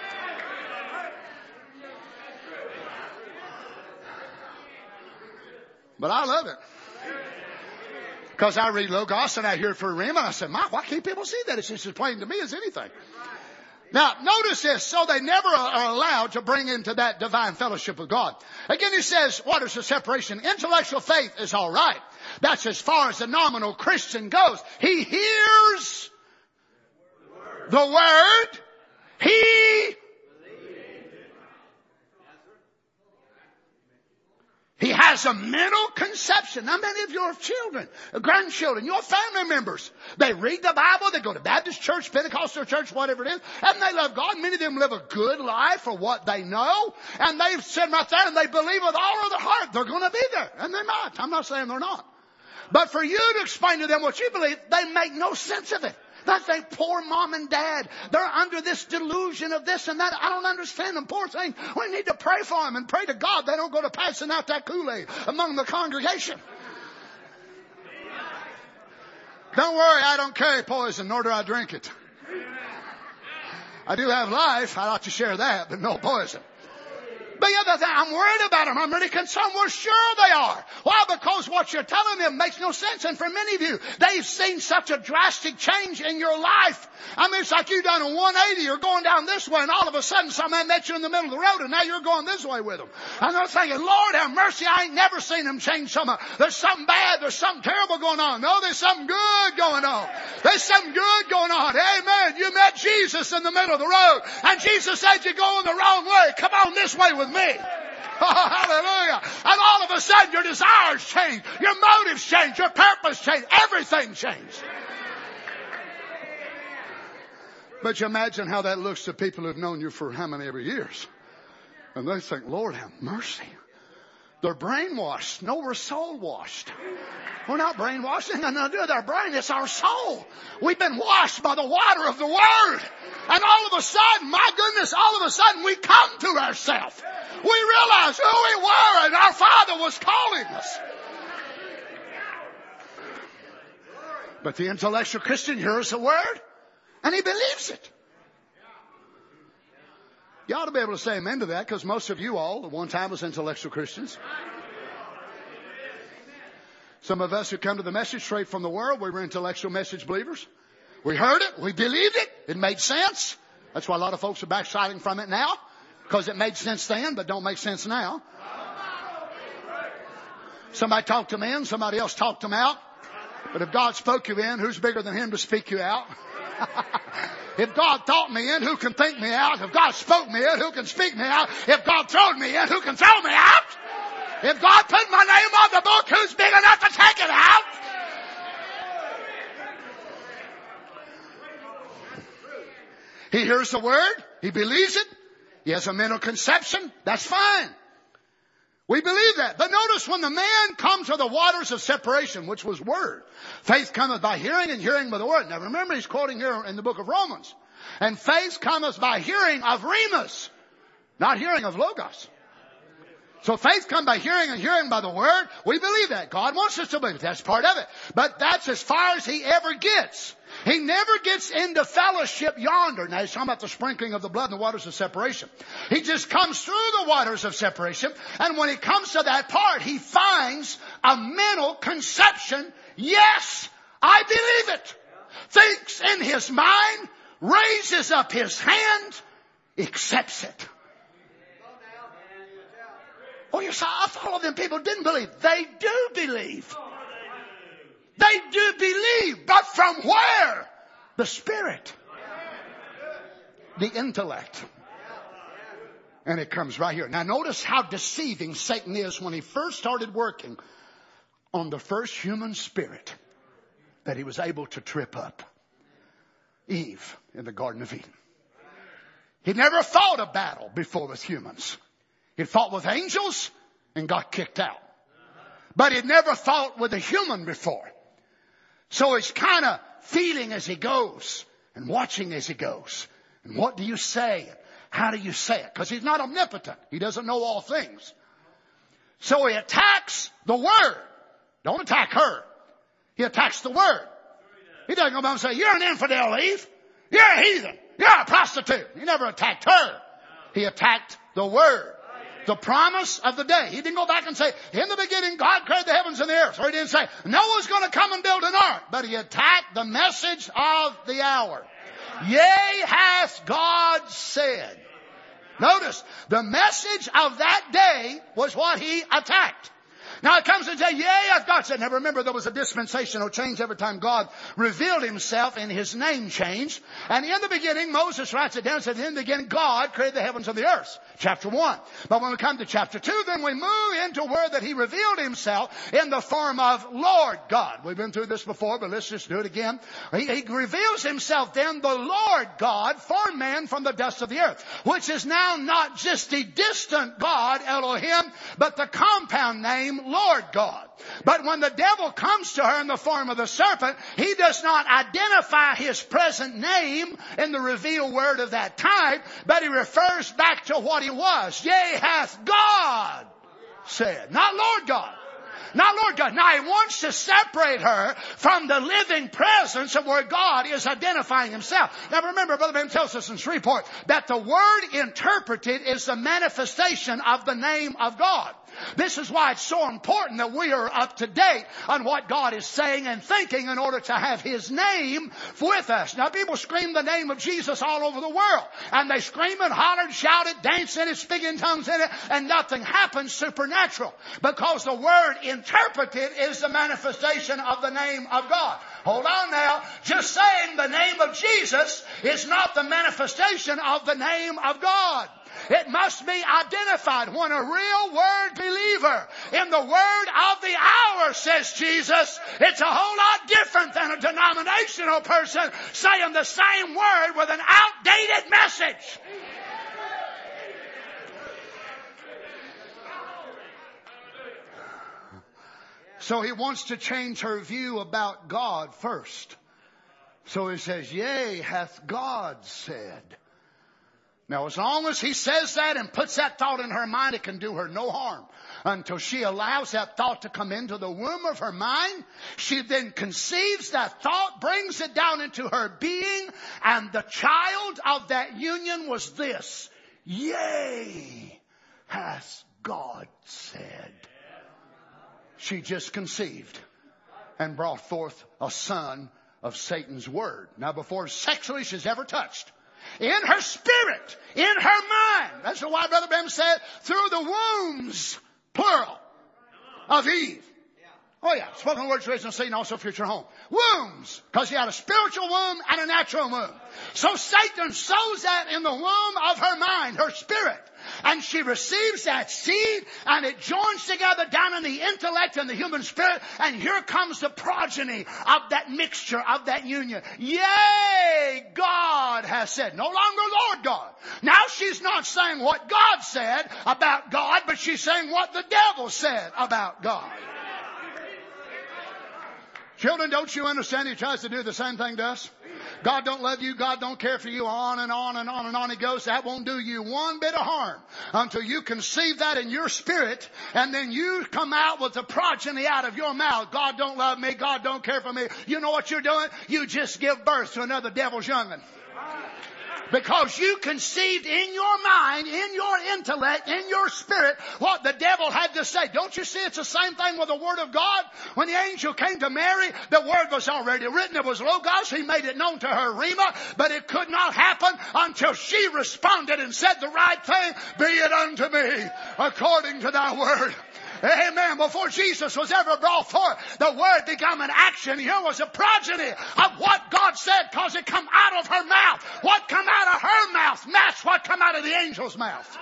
But I love it. Because I read Logos and I hear it for Rhema, and I said, my, why can't people see that? It's just as plain to me as anything. Now, notice this. So they never are allowed to bring into that divine fellowship with God. Again, he says, what is the separation? Intellectual faith is all right. That's as far as the nominal Christian goes. He hears the word. He He has a mental conception. Now, many of your children, grandchildren, your family members, they read the Bible, they go to Baptist church, Pentecostal church, whatever it is, and they love God. Many of them live a good life for what they know, and they sit right there and they believe with all of their heart they're going to be there. And they're not. I'm not saying they're not. But for you to explain to them what you believe, they make no sense of it. They think, poor mom and dad, they're under this delusion of this and that. I don't understand them. Poor thing. We need to pray for them and pray to God they don't go to passing out that Kool-Aid among the congregation. Don't worry, I don't carry poison, nor do I drink it. I do have life. I like to share that, but no poison. But the other thing, I'm worried about them. I'm really concerned. We're sure they are. Why? Because what you're telling them makes no sense. And for many of you, they've seen such a drastic change in your life. I mean, it's like you've done a one eighty. You're going down this way, and all of a sudden somebody met you in the middle of the road, and now you're going this way with them. And they're thinking, Lord have mercy, I ain't never seen them change so much. There's something bad. There's something terrible going on. No, there's something good going on. There's something good going on. Amen. You met Jesus in the middle of the road, and Jesus said you're going the wrong way. Come on this way with me. Oh, hallelujah. And all of a sudden your desires change. Your motives change. Your purpose change. Everything changes. But you imagine how that looks to people who've known you for how many every years. And they think, Lord have mercy. They're brainwashed. No, we're soul washed. We're not brainwashed. It has nothing to do with our brain. It's our soul. We've been washed by the water of the Word. And all of a sudden, my goodness, all of a sudden we come to ourselves. We realize who we were and our Father was calling us. But the intellectual Christian hears the Word and he believes it. You ought to be able to say amen to that, because most of you all at one time was intellectual Christians. Some of us who come to the message straight from the world, we were intellectual message believers. We heard it. We believed it. It made sense. That's why a lot of folks are backsliding from it now, because it made sense then, but don't make sense now. Somebody talked them in. Somebody else talked them out. But if God spoke you in, who's bigger than Him to speak you out? If God thought me in, who can think me out? If God spoke me in, who can speak me out? If God throwed me in, who can throw me out? If God put my name on the book, who's big enough to take it out? He hears the Word. He believes it. He has a mental conception. That's fine. We believe that. But notice when the man comes to the waters of separation, which was Word. Faith cometh by hearing, and hearing by the Word. Now remember, he's quoting here in the book of Romans. And faith cometh by hearing of Remus, not hearing of Logos. So faith comes by hearing, and hearing by the Word. We believe that. God wants us to believe it. That's part of it. But that's as far as he ever gets. He never gets into fellowship yonder. Now he's talking about the sprinkling of the blood and the waters of separation. He just comes through the waters of separation. And when he comes to that part, he finds a mental conception. Yes, I believe it. Thinks in his mind, raises up his hand, accepts it. Oh, you saw, I thought all of them people didn't believe. They do believe. They do believe. But from where? The Spirit. The intellect. And it comes right here. Now notice how deceiving Satan is when he first started working on the first human spirit that he was able to trip up. Eve in the Garden of Eden. He never fought a battle before with humans. He fought with angels and got kicked out. But he'd never fought with a human before. So he's kind of feeling as he goes and watching as he goes. And what do you say? How do you say it? Because he's not omnipotent. He doesn't know all things. So he attacks the Word. Don't attack her. He attacks the Word. He doesn't go about and say, you're an infidel, Eve. You're a heathen. You're a prostitute. He never attacked her. He attacked the Word. The promise of the day. He didn't go back and say, in the beginning God created the heavens and the earth. Or he didn't say, Noah's going to come and build an ark. But he attacked the message of the hour. Yea, hath God said. Notice, the message of that day was what he attacked. Now it comes and says, yea, hath God said. Now remember, there was a dispensational change every time God revealed himself and his name changed. And in the beginning, Moses writes it down and says, in the beginning, God created the heavens and the earth. Chapter one. But when we come to chapter two, then we move into where that he revealed himself in the form of Lord God. We've been through this before, but let's just do it again. He, he reveals himself then, the Lord God, formed man from the dust of the earth, which is now not just the distant God, Elohim, but the compound name, Lord God. But when the devil comes to her in the form of the serpent, he does not identify his present name in the revealed word of that time, but he refers back to what he was. Yea, hath God said. Not Lord God. Not Lord God. Now he wants to separate her from the living presence of where God is identifying himself. Now remember, Brother Ben tells us in Shreveport that the word interpreted is the manifestation of the name of God. This is why it's so important that we are up to date on what God is saying and thinking in order to have his name with us. Now people scream the name of Jesus all over the world. And they scream and holler and shout it, dance in it, speak in tongues in it, and nothing happens supernatural. Because the word interpreted is the manifestation of the name of God. Hold on now. Just saying the name of Jesus is not the manifestation of the name of God. It must be identified. When a real word believer in the word of the hour says Jesus, it's a whole lot different than a denominational person saying the same word with an outdated message. So he wants to change her view about God first. So he says, yea, hath God said. Now, as long as he says that and puts that thought in her mind, it can do her no harm. Until she allows that thought to come into the womb of her mind, she then conceives that thought, brings it down into her being, and the child of that union was this. Yea, hath God said. She just conceived and brought forth a son of Satan's word. Now, before sexually she's ever touched, in her spirit, in her mind. That's why Brother Branham said, through the wombs, plural, of Eve. Oh yeah, spoken words raised in Satan, also future home. Wombs, because he had a spiritual womb and a natural womb. So Satan sows that in the womb of her mind, her spirit. And she receives that seed and it joins together down in the intellect and the human spirit. And here comes the progeny of that mixture, of that union. Yea, God has said. No longer Lord God. Now she's not saying what God said about God, but she's saying what the devil said about God. Children, don't you understand he tries to do the same thing to us? God don't love you. God don't care for you. On and on and on and on he goes. That won't do you one bit of harm until you conceive that in your spirit and then you come out with the progeny out of your mouth. God don't love me. God don't care for me. You know what you're doing? You just give birth to another devil's young'un. Because you conceived in your mind, in your intellect, in your spirit, what the devil had to say. Don't you see it's the same thing with the Word of God? When the angel came to Mary, the Word was already written. It was Logos. He made it known to her, Rhema. But it could not happen until she responded and said the right thing. Be it unto me according to thy word. Amen. Before Jesus was ever brought forth, the word became an action. Here was a progeny of what God said, because it come out of her mouth. What come out of her mouth matched what come out of the angel's mouth.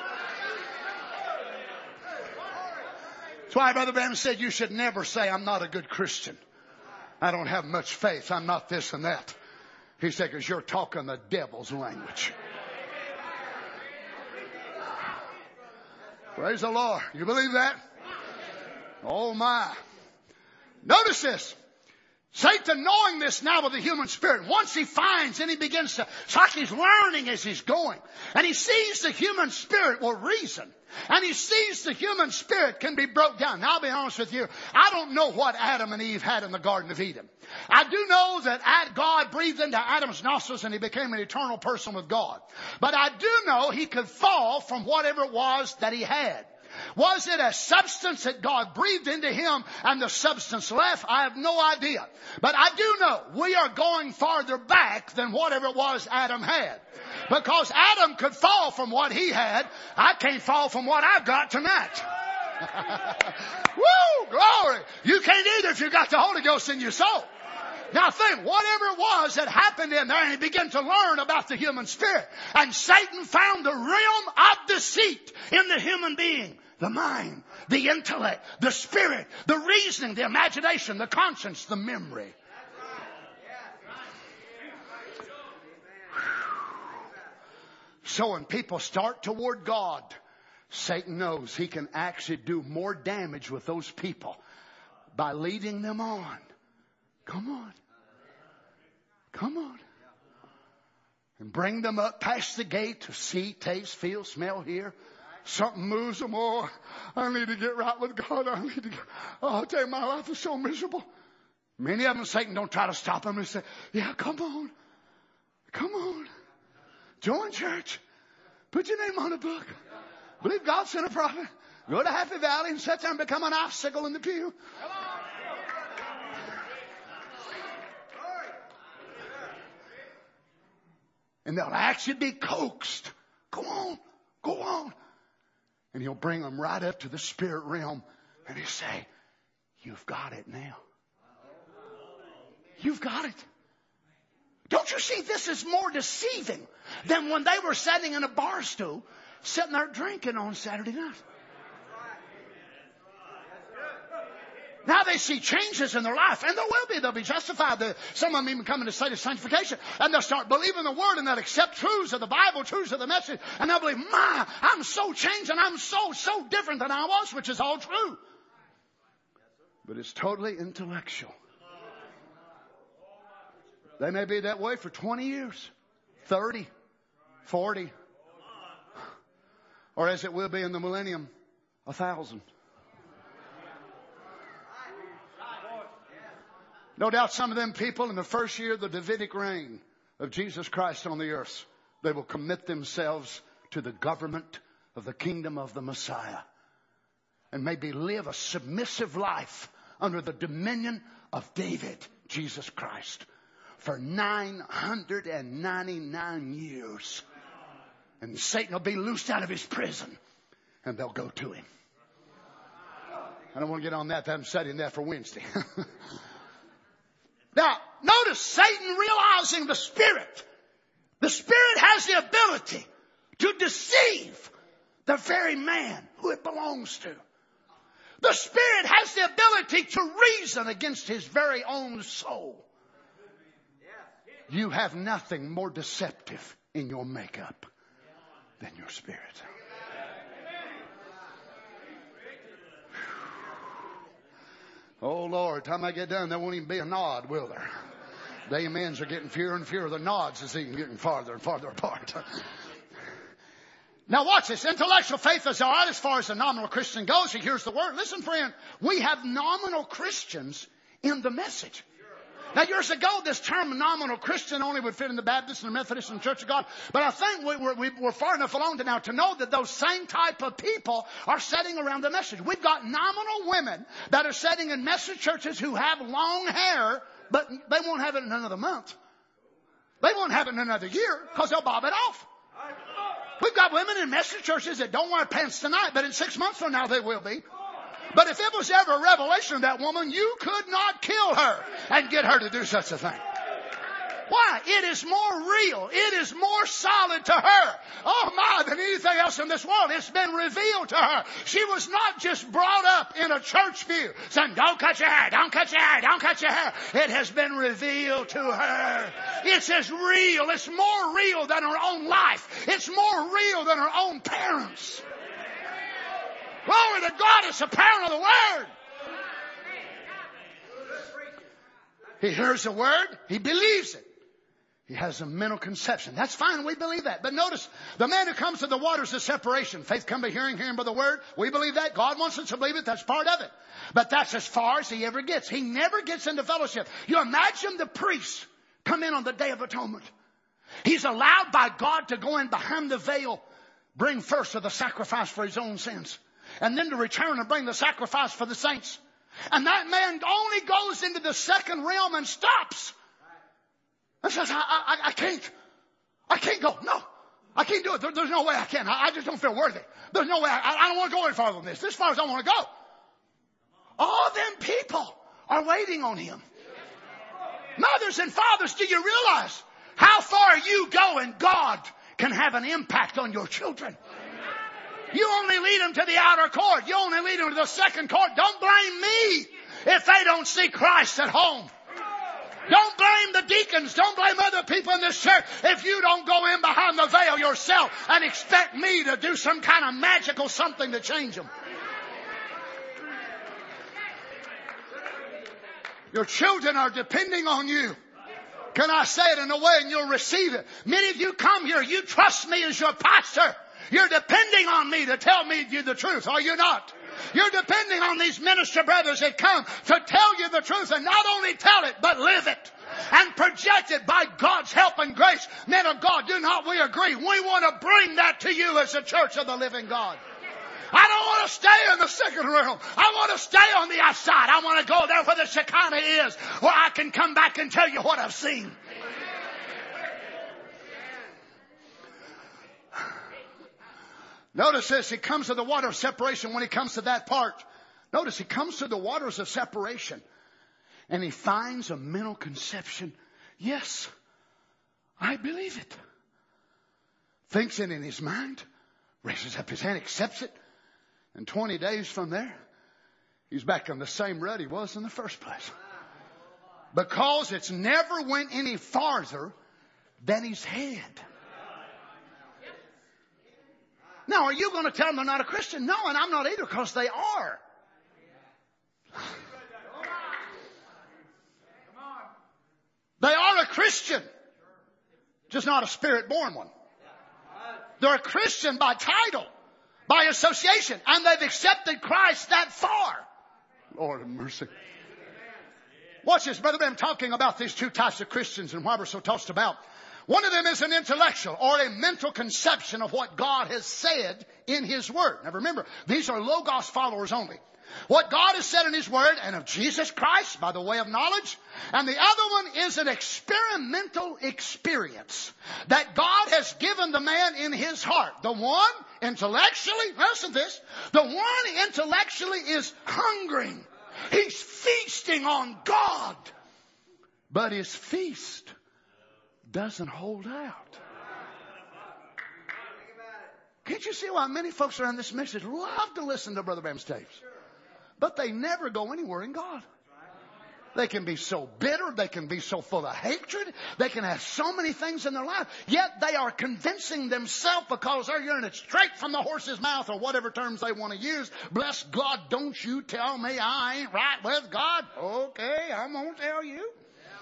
That's why Brother Branham said you should never say, I'm not a good Christian. I don't have much faith. I'm not this and that. He said, because you're talking the devil's language. Praise the Lord. You believe that? Oh my. Notice this. Satan, knowing this now with the human spirit, once he finds and he begins to, it's like he's learning as he's going. And he sees the human spirit will reason. And he sees the human spirit can be broke down. Now I'll be honest with you. I don't know what Adam and Eve had in the Garden of Eden. I do know that God breathed into Adam's nostrils and he became an eternal person with God. But I do know he could fall from whatever it was that he had. Was it a substance that God breathed into him and the substance left? I have no idea. But I do know we are going farther back than whatever it was Adam had. Because Adam could fall from what he had. I can't fall from what I've got tonight. Woo! Glory! You can't either if you got the Holy Ghost in your soul. Now think, whatever it was that happened in there, and he began to learn about the human spirit. And Satan found the realm of deceit in the human being. The mind, the intellect, the spirit, the reasoning, the imagination, the conscience, the memory. So when people start toward God, Satan knows he can actually do more damage with those people by leading them on. Come on. Come on. And bring them up past the gate to see, taste, feel, smell, hear. Something moves them. Oh, I need to get right with God. I need to get, oh, I'll tell you, my life is so miserable. Many of them, Satan don't try to stop them and say, yeah, come on. Come on. Join church. Put your name on the book. Believe God sent a prophet. Go to Happy Valley and sit there and become an icicle in the pew. And they'll actually be coaxed. Go on. Go on. And he'll bring them right up to the spirit realm. And he'll say, you've got it now. You've got it. Don't you see this is more deceiving than when they were sitting in a bar stool, sitting there drinking on Saturday night. Now they see changes in their life, and there will be. They'll be justified. Some of them even come into state of sanctification, and they'll start believing the Word, and they'll accept truths of the Bible, truths of the message, and they'll believe, my, I'm so changed, and I'm so, so different than I was, which is all true. But it's totally intellectual. They may be that way for twenty years, thirty, forty, or as it will be in the millennium, a thousand. No doubt some of them people in the first year of the Davidic reign of Jesus Christ on the earth, they will commit themselves to the government of the kingdom of the Messiah and maybe live a submissive life under the dominion of David, Jesus Christ, for nine hundred ninety-nine years. And Satan will be loosed out of his prison and they'll go to him. I don't want to get on that. I'm studying that for Wednesday. Now, notice Satan realizing the Spirit. The Spirit has the ability to deceive the very man who it belongs to. The Spirit has the ability to reason against his very own soul. You have nothing more deceptive in your makeup than your spirit. Oh, Lord, time I get done, there won't even be a nod, will there? The amens are getting fewer and fewer. The nods is even getting farther and farther apart. Now watch this. Intellectual faith is all right as far as the nominal Christian goes. And here's the word. Listen, friend. We have nominal Christians in the message. Now, years ago, this term nominal Christian only would fit in the Baptist and the Methodist and the Church of God. But I think we, we're, we're far enough along to now to know that those same type of people are sitting around the message. We've got nominal women that are sitting in message churches who have long hair, but they won't have it in another month. They won't have it in another year because they'll bob it off. We've got women in message churches that don't wear pants tonight, but in six months from now they will be. But if it was ever a revelation of that woman, you could not kill her and get her to do such a thing. Why? It is more real. It is more solid to her. Oh my, than anything else in this world. It's been revealed to her. She was not just brought up in a church view saying, don't cut your hair, don't cut your hair, don't cut your hair. It has been revealed to her. It's as real. It's more real than her own life. It's more real than her own parents. Glory to God, it's the power of the Word. He hears the word. He believes it. He has a mental conception. That's fine. We believe that. But notice, the man who comes to the waters of separation. Faith come by hearing, hearing by the word. We believe that. God wants us to believe it. That's part of it. But that's as far as he ever gets. He never gets into fellowship. You imagine the priests come in on the Day of Atonement. He's allowed by God to go in behind the veil, bring first of the sacrifice for his own sins, and then to return and bring the sacrifice for the saints. And that man only goes into the second realm and stops. And says, I, I, I can't. I can't go. No. I can't do it. There, there's no way I can. I, I just don't feel worthy. There's no way. I, I don't want to go any farther than this. This far as I want to go. All them people are waiting on him. Mothers and fathers, do you realize how far you go and God can have an impact on your children? You only lead them to the outer court. You only lead them to the second court. Don't blame me if they don't see Christ at home. Don't blame the deacons. Don't blame other people in this church if you don't go in behind the veil yourself and expect me to do some kind of magical something to change them. Your children are depending on you. Can I say it in a way and you'll receive it? Many of you come here, you trust me as your pastor. You're depending on me to tell me you the truth, are you not? You're depending on these minister brothers that come to tell you the truth and not only tell it, but live it. And project it by God's help and grace. Men of God, do not we agree? We want to bring that to you as a church of the living God. I don't want to stay in the second realm. I want to stay on the outside. I want to go there where the Shekinah is, where I can come back and tell you what I've seen. Notice this, he comes to the water of separation. When he comes to that part, notice he comes to the waters of separation and he finds a mental conception. Yes, I believe it. Thinks it in his mind, raises up his hand, accepts it, and twenty days from there, he's back on the same rut he was in the first place. Because it's never went any farther than his head. Now, are you going to tell them they're not a Christian? No, and I'm not either, because they are. They are a Christian, just not a spirit-born one. They're a Christian by title, by association, and they've accepted Christ that far. Lord have mercy. Watch this, Brother Ben, talking about these two types of Christians and why we're so tossed about. One of them is an intellectual or a mental conception of what God has said in His Word. Now remember, these are Logos followers only. What God has said in His Word and of Jesus Christ by the way of knowledge. And the other one is an experimental experience that God has given the man in his heart. The one intellectually, listen to this, the one intellectually is hungering. He's feasting on God. But his feast doesn't hold out. Can't you see why many folks around this message love to listen to Brother Branham's tapes? But they never go anywhere in God. They can be so bitter. They can be so full of hatred. They can have so many things in their life. Yet they are convincing themselves because they're hearing it straight from the horse's mouth or whatever terms they want to use. Bless God, don't you tell me I ain't right with God. Okay, I'm going to tell you.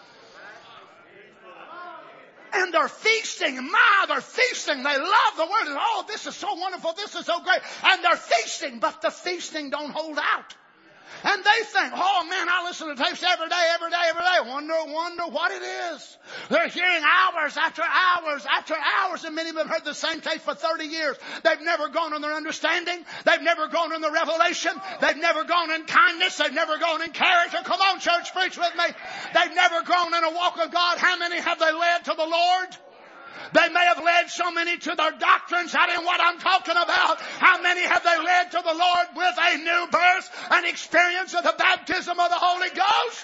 And they're feasting. My, they're feasting. They love the word. And, oh, this is so wonderful. This is so great. And they're feasting. But the feasting don't hold out. And they think, oh man, I listen to tapes every day, every day, every day. Wonder, wonder what it is. They're hearing hours after hours after hours. And many of them have heard the same tape for thirty years. They've never grown in their understanding. They've never grown in the revelation. They've never grown in kindness. They've never grown in character. Come on, church, preach with me. They've never grown in a walk with God. How many have they led to the Lord? They may have led so many to their doctrines. That ain't what I'm talking about. How many have they led to the Lord with a new birth, an experience of the baptism of the Holy Ghost?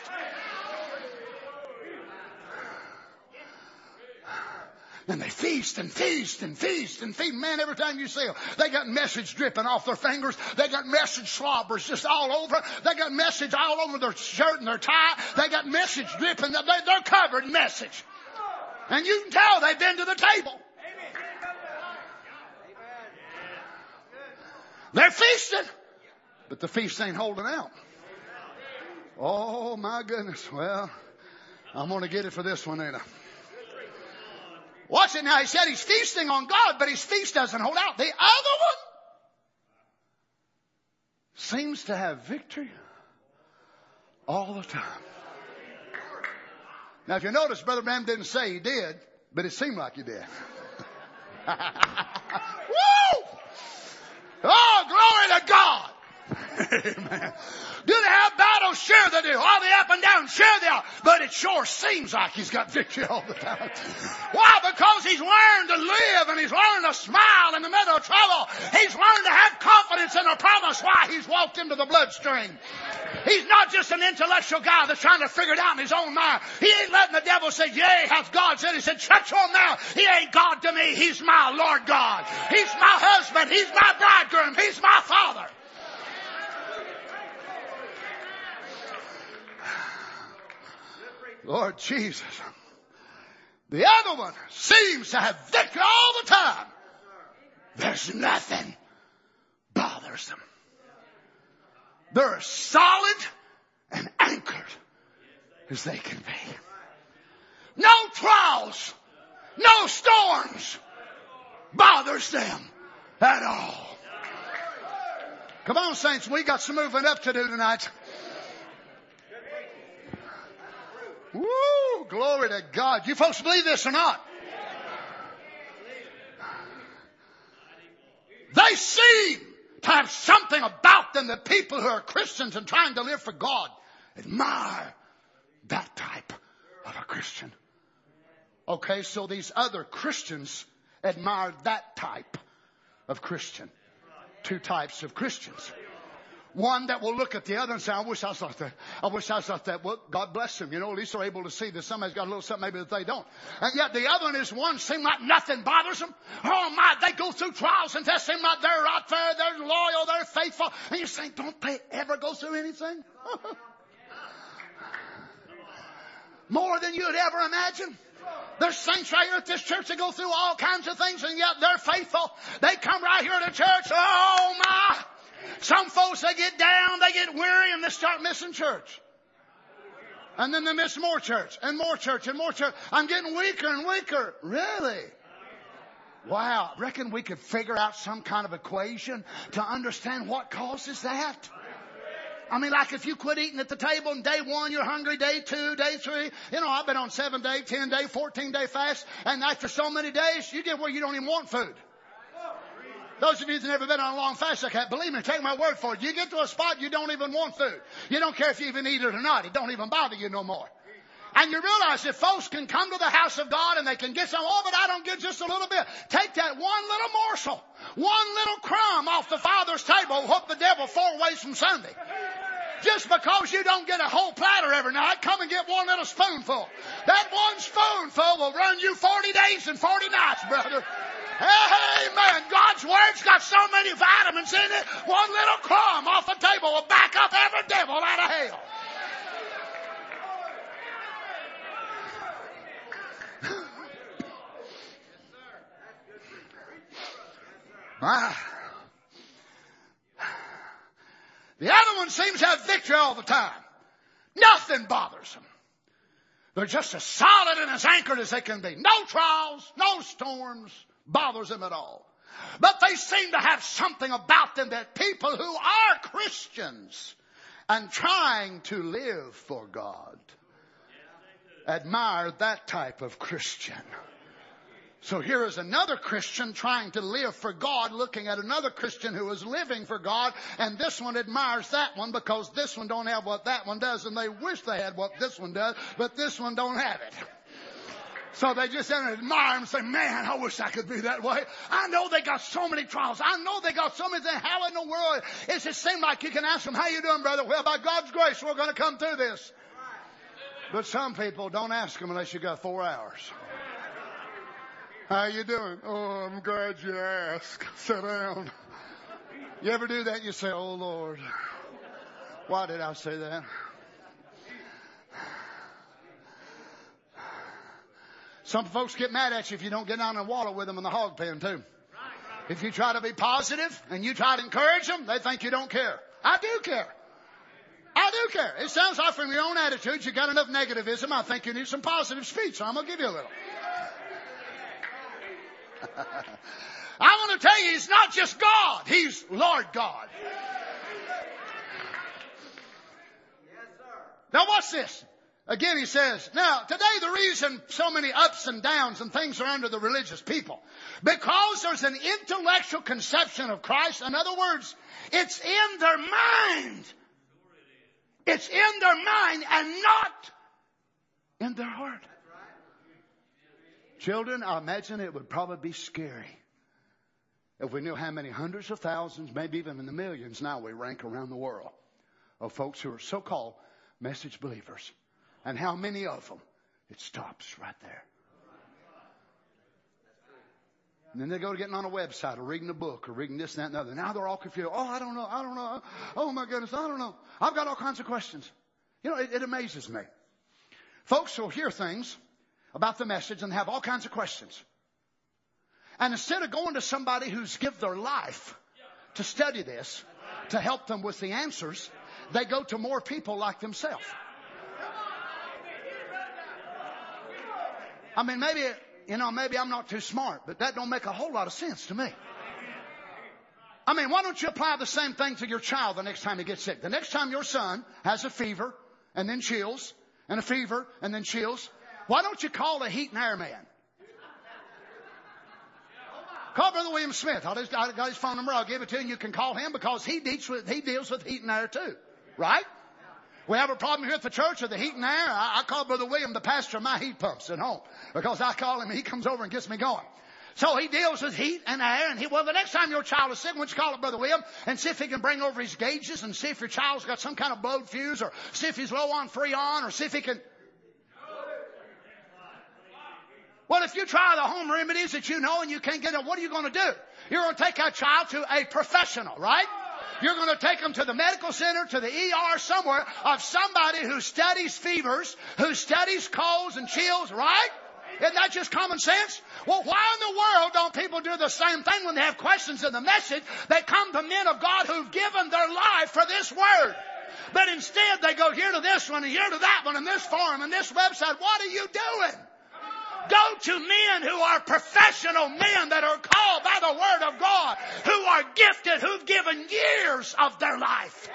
And they feast and feast and feast and feast. Man, every time you see them, they got message dripping off their fingers. They got message slobbers just all over. They got message all over their shirt and their tie. They got message dripping. They're covered in message. And you can tell they've been to the table. They're feasting, but the feast ain't holding out. Oh my goodness. Well, I'm going to get it for this one, ain't I? Watch it now. He said he's feasting on God, but his feast doesn't hold out. The other one seems to have victory all the time. Now, if you notice, Brother Branham didn't say he did, but it seemed like he did. Woo! Oh, glory to God. Amen. Do they have battles? Sure they do. Are they up and down? Sure they are. But it sure seems like he's got victory all the time. Why? Because he's learned to live and he's learned to smile in the middle of trouble. He's learned to have confidence in the promise. Why? He's walked into the bloodstream. He's not just an intellectual guy that's trying to figure it out in his own mind. He ain't letting the devil say, yea, hath God said. He said, shut your mouth. He ain't God to me. He's my Lord God. He's my husband. He's my bridegroom. He's my father. Lord Jesus. The other one seems to have victory all the time. There's nothing bothers them. They're as solid and anchored as they can be. No trials, no storms bothers them at all. Come on, saints, we got some moving up to do tonight. Woo! Glory to God. You folks believe this or not? They seem to have something about them that people who are Christians and trying to live for God admire that type of a Christian. Okay, so these other Christians admire that type of Christian. Two types of Christians. One that will look at the other and say, I wish I was like that. I wish I was like that. Well, God bless them. You know, at least they're able to see that somebody's got a little something maybe that they don't. And yet the other one is one seem like nothing bothers them. Oh my, they go through trials and tests. Seem like they're right there. They're loyal. They're faithful. And you say, don't they ever go through anything? More than you'd ever imagine. There's saints right here at this church that go through all kinds of things and yet they're faithful. They come right here to church. Oh my. Some folks, they get down, they get weary, and they start missing church. And then they miss more church, and more church, and more church. I'm getting weaker and weaker. Really? Wow. Reckon we could figure out some kind of equation to understand what causes that? I mean, like if you quit eating at the table and day one you're hungry, day two, day three. You know, I've been on seven day, ten day, fourteen day fast. And after so many days, you get where you don't even want food. Those of you that have never been on a long fast, I can't believe me. Take my word for it. You get to a spot you don't even want food. You don't care if you even eat it or not. It don't even bother you no more. And you realize if folks can come to the house of God and they can get some, oh, but I don't get just a little bit. Take that one little morsel, one little crumb off the Father's table, whoop the devil four ways from Sunday. Just because you don't get a whole platter every night, come and get one little spoonful. That one spoonful will run you forty days and forty nights, brother. Amen. God's Word's got so many vitamins in it, one little crumb off the table will back up every devil out of hell. Ah. The other one seems to have victory all the time. Nothing bothers them. They're just as solid and as anchored as they can be. No trials, no storms bothers them at all. But they seem to have something about them that people who are Christians and trying to live for God admire that type of Christian. So here is another Christian trying to live for God, looking at another Christian who is living for God, and this one admires that one because this one don't have what that one does, and they wish they had what this one does, but this one don't have it. So they just admire him and say, man, I wish I could be that way. I know they got so many trials. I know they got so many things. How in the world? It just seems like you can ask them, how you doing, brother? Well, by God's grace, we're going to come through this. But some people don't ask them unless you got four hours. How you doing? Oh, I'm glad you asked. Sit down. You ever do that? You say, oh, Lord, why did I say that? Some folks get mad at you if you don't get down in the water with them in the hog pen, too. If you try to be positive and you try to encourage them, they think you don't care. I do care. I do care. It sounds like from your own attitude, you got enough negativism. I think you need some positive speech, so I'm going to give you a little. I want to tell you, He's not just God. He's Lord God. Now watch this. Again, he says, now today the reason so many ups and downs and things are under the religious people, because there's an intellectual conception of Christ. In other words, it's in their mind. It's in their mind and not in their heart. Children, I imagine it would probably be scary if we knew how many hundreds of thousands, maybe even in the millions now we rank around the world of folks who are so-called message believers. And how many of them, it stops right there. And then they go to getting on a website or reading a book or reading this, that, and the other. Now they're all confused. Oh, I don't know. I don't know. Oh, my goodness. I don't know. I've got all kinds of questions. You know, it, it amazes me. Folks will hear things about the message and have all kinds of questions. And instead of going to somebody who's given their life to study this, to help them with the answers, they go to more people like themselves. I mean, maybe, you know, maybe I'm not too smart, but that don't make a whole lot of sense to me. I mean, why don't you apply the same thing to your child the next time he gets sick? The next time your son has a fever and then chills and a fever and then chills, why don't you call the heat and air man? Call Brother William Smith. I just I got his phone number. I'll give it to you and you can call him because he deals with, he deals with heat and air too. Right? We have a problem here at the church with the heat and air. I, I call Brother William the pastor of my heat pumps at home because I call him and he comes over and gets me going. So he deals with heat and air. And he, well, the next time your child is sick, why don't you call up Brother William and see if he can bring over his gauges and see if your child's got some kind of blowed fuse or see if he's low on Freon or see if he can. Well, if you try the home remedies that you know and you can't get it, what are you going to do? You're going to take that child to a professional, right? You're going to take them to the medical center, to the E R, somewhere of somebody who studies fevers, who studies colds and chills, right? Isn't that just common sense? Well, why in the world don't people do the same thing when they have questions in the message? They come to men of God who've given their life for this word. But instead they go here to this one and here to that one and this forum and this website. What are you doing? Go to men who are professional men that are called by the Word of God, who are gifted, who've given years of their life.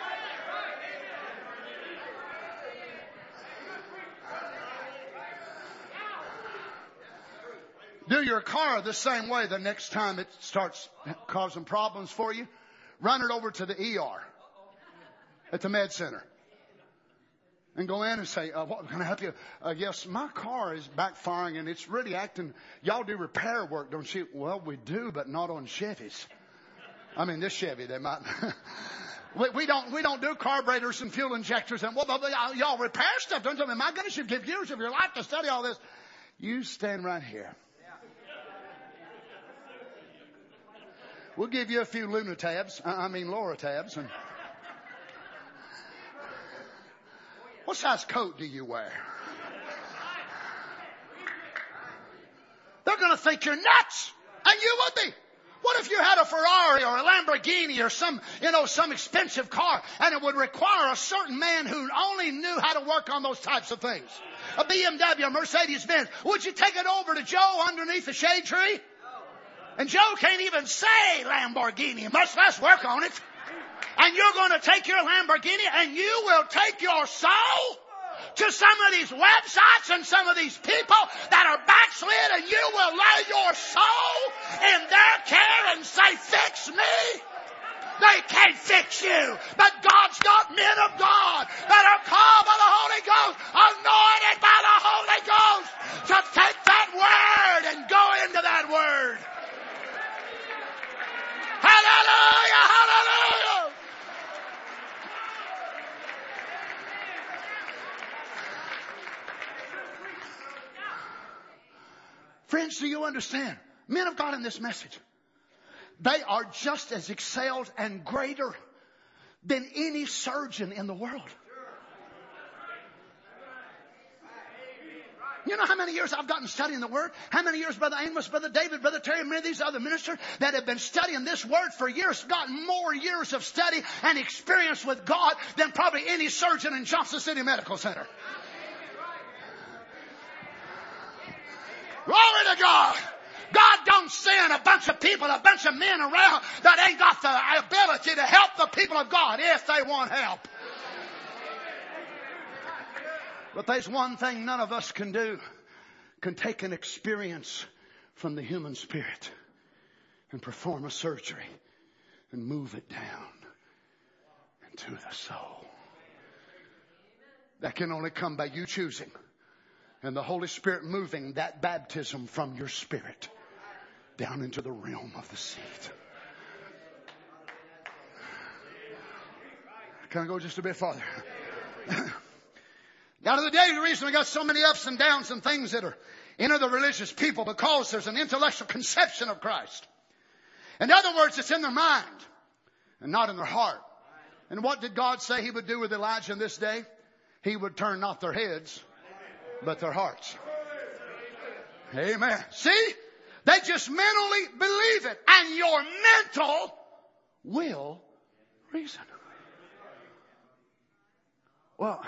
Do your car the same way the next time it starts causing problems for you. Run it over to the E R at the med center. And go in and say, uh, what can I help you? Uh, yes, my car is backfiring and it's really acting. Y'all do repair work, don't you? Well, we do, but not on Chevys. I mean, this Chevy, they might. we, we don't, we don't do carburetors and fuel injectors and well, y'all repair stuff, don't you? I mean, my goodness, you give years of your life to study all this. You stand right here. We'll give you a few Lunatabs. I mean, Loratabs and. What size coat do you wear? They're going to think you're nuts. And you would be. What if you had a Ferrari or a Lamborghini or some, you know, some expensive car and it would require a certain man who only knew how to work on those types of things? A B M W, a Mercedes-Benz. Would you take it over to Joe underneath the shade tree? And Joe can't even say Lamborghini, much less work on it. And you're going to take your Lamborghini and you will take your soul to some of these websites and some of these people that are backslid and you will lay your soul in their care and say, fix me. They can't fix you. But God's got men of God that are called by the Holy Ghost, anointed by the Holy Ghost to take that word and go into that word. Hallelujah, hallelujah. Friends, do you understand? Men of God in this message, they are just as excelled and greater than any surgeon in the world. You know how many years I've gotten studying the Word? How many years Brother Amos, Brother David, Brother Terry, and many of these other ministers that have been studying this Word for years, gotten more years of study and experience with God than probably any surgeon in Johnson City Medical Center. Glory to God. God don't send a bunch of people, a bunch of men around that ain't got the ability to help the people of God if they want help. But there's one thing none of us can do, can take an experience from the human spirit and perform a surgery and move it down into the soul. That can only come by you choosing and the Holy Spirit moving that baptism from your spirit down into the realm of the seed. Can I go just a bit farther? Now to the day, the reason we got so many ups and downs and things that are in other religious people, because there's an intellectual conception of Christ. In other words, it's in their mind and not in their heart. And what did God say He would do with Elijah in this day? He would turn not their heads, but their hearts. Amen. See? They just mentally believe it. And your mental will reason. Well,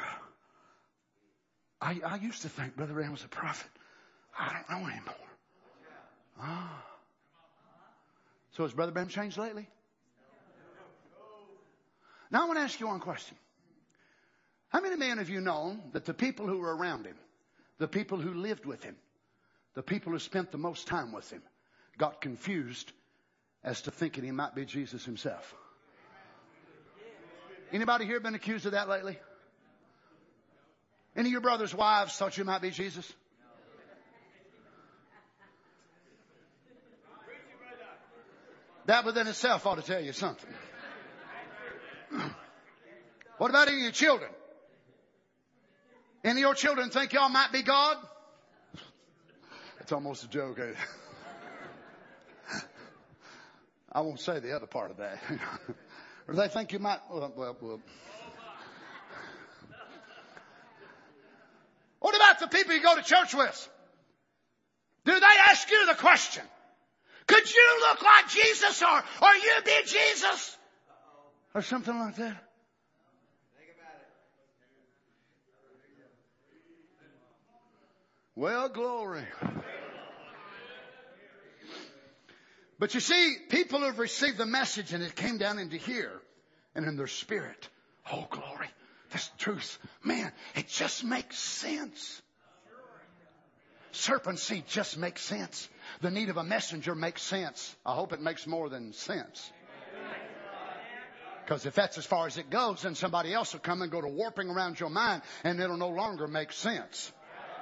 I, I used to think Brother Ram was a prophet. I don't know anymore. Ah. So has Brother Branham changed lately? Now I want to ask you one question. How many men have you known that the people who were around him, the people who lived with him, the people who spent the most time with him, got confused as to thinking he might be Jesus himself? Anybody here been accused of that lately? Any of your brother's wives thought you might be Jesus? That within itself ought to tell you something. What about any of your children? Any of your children think y'all might be God? It's almost a joke. I won't say the other part of that. Or they think you might... Well, well, well. What about the people you go to church with? Do they ask you the question, could you look like Jesus, or, or you be Jesus? Or something like that? Think about it. Well, glory. But you see, people have received the message and it came down into here and in their spirit. Oh, glory. This truth, man, it just makes sense. Serpent seed just makes sense. The need of a messenger makes sense. I hope it makes more than sense. Because if that's as far as it goes, then somebody else will come and go to warping around your mind and it'll no longer make sense.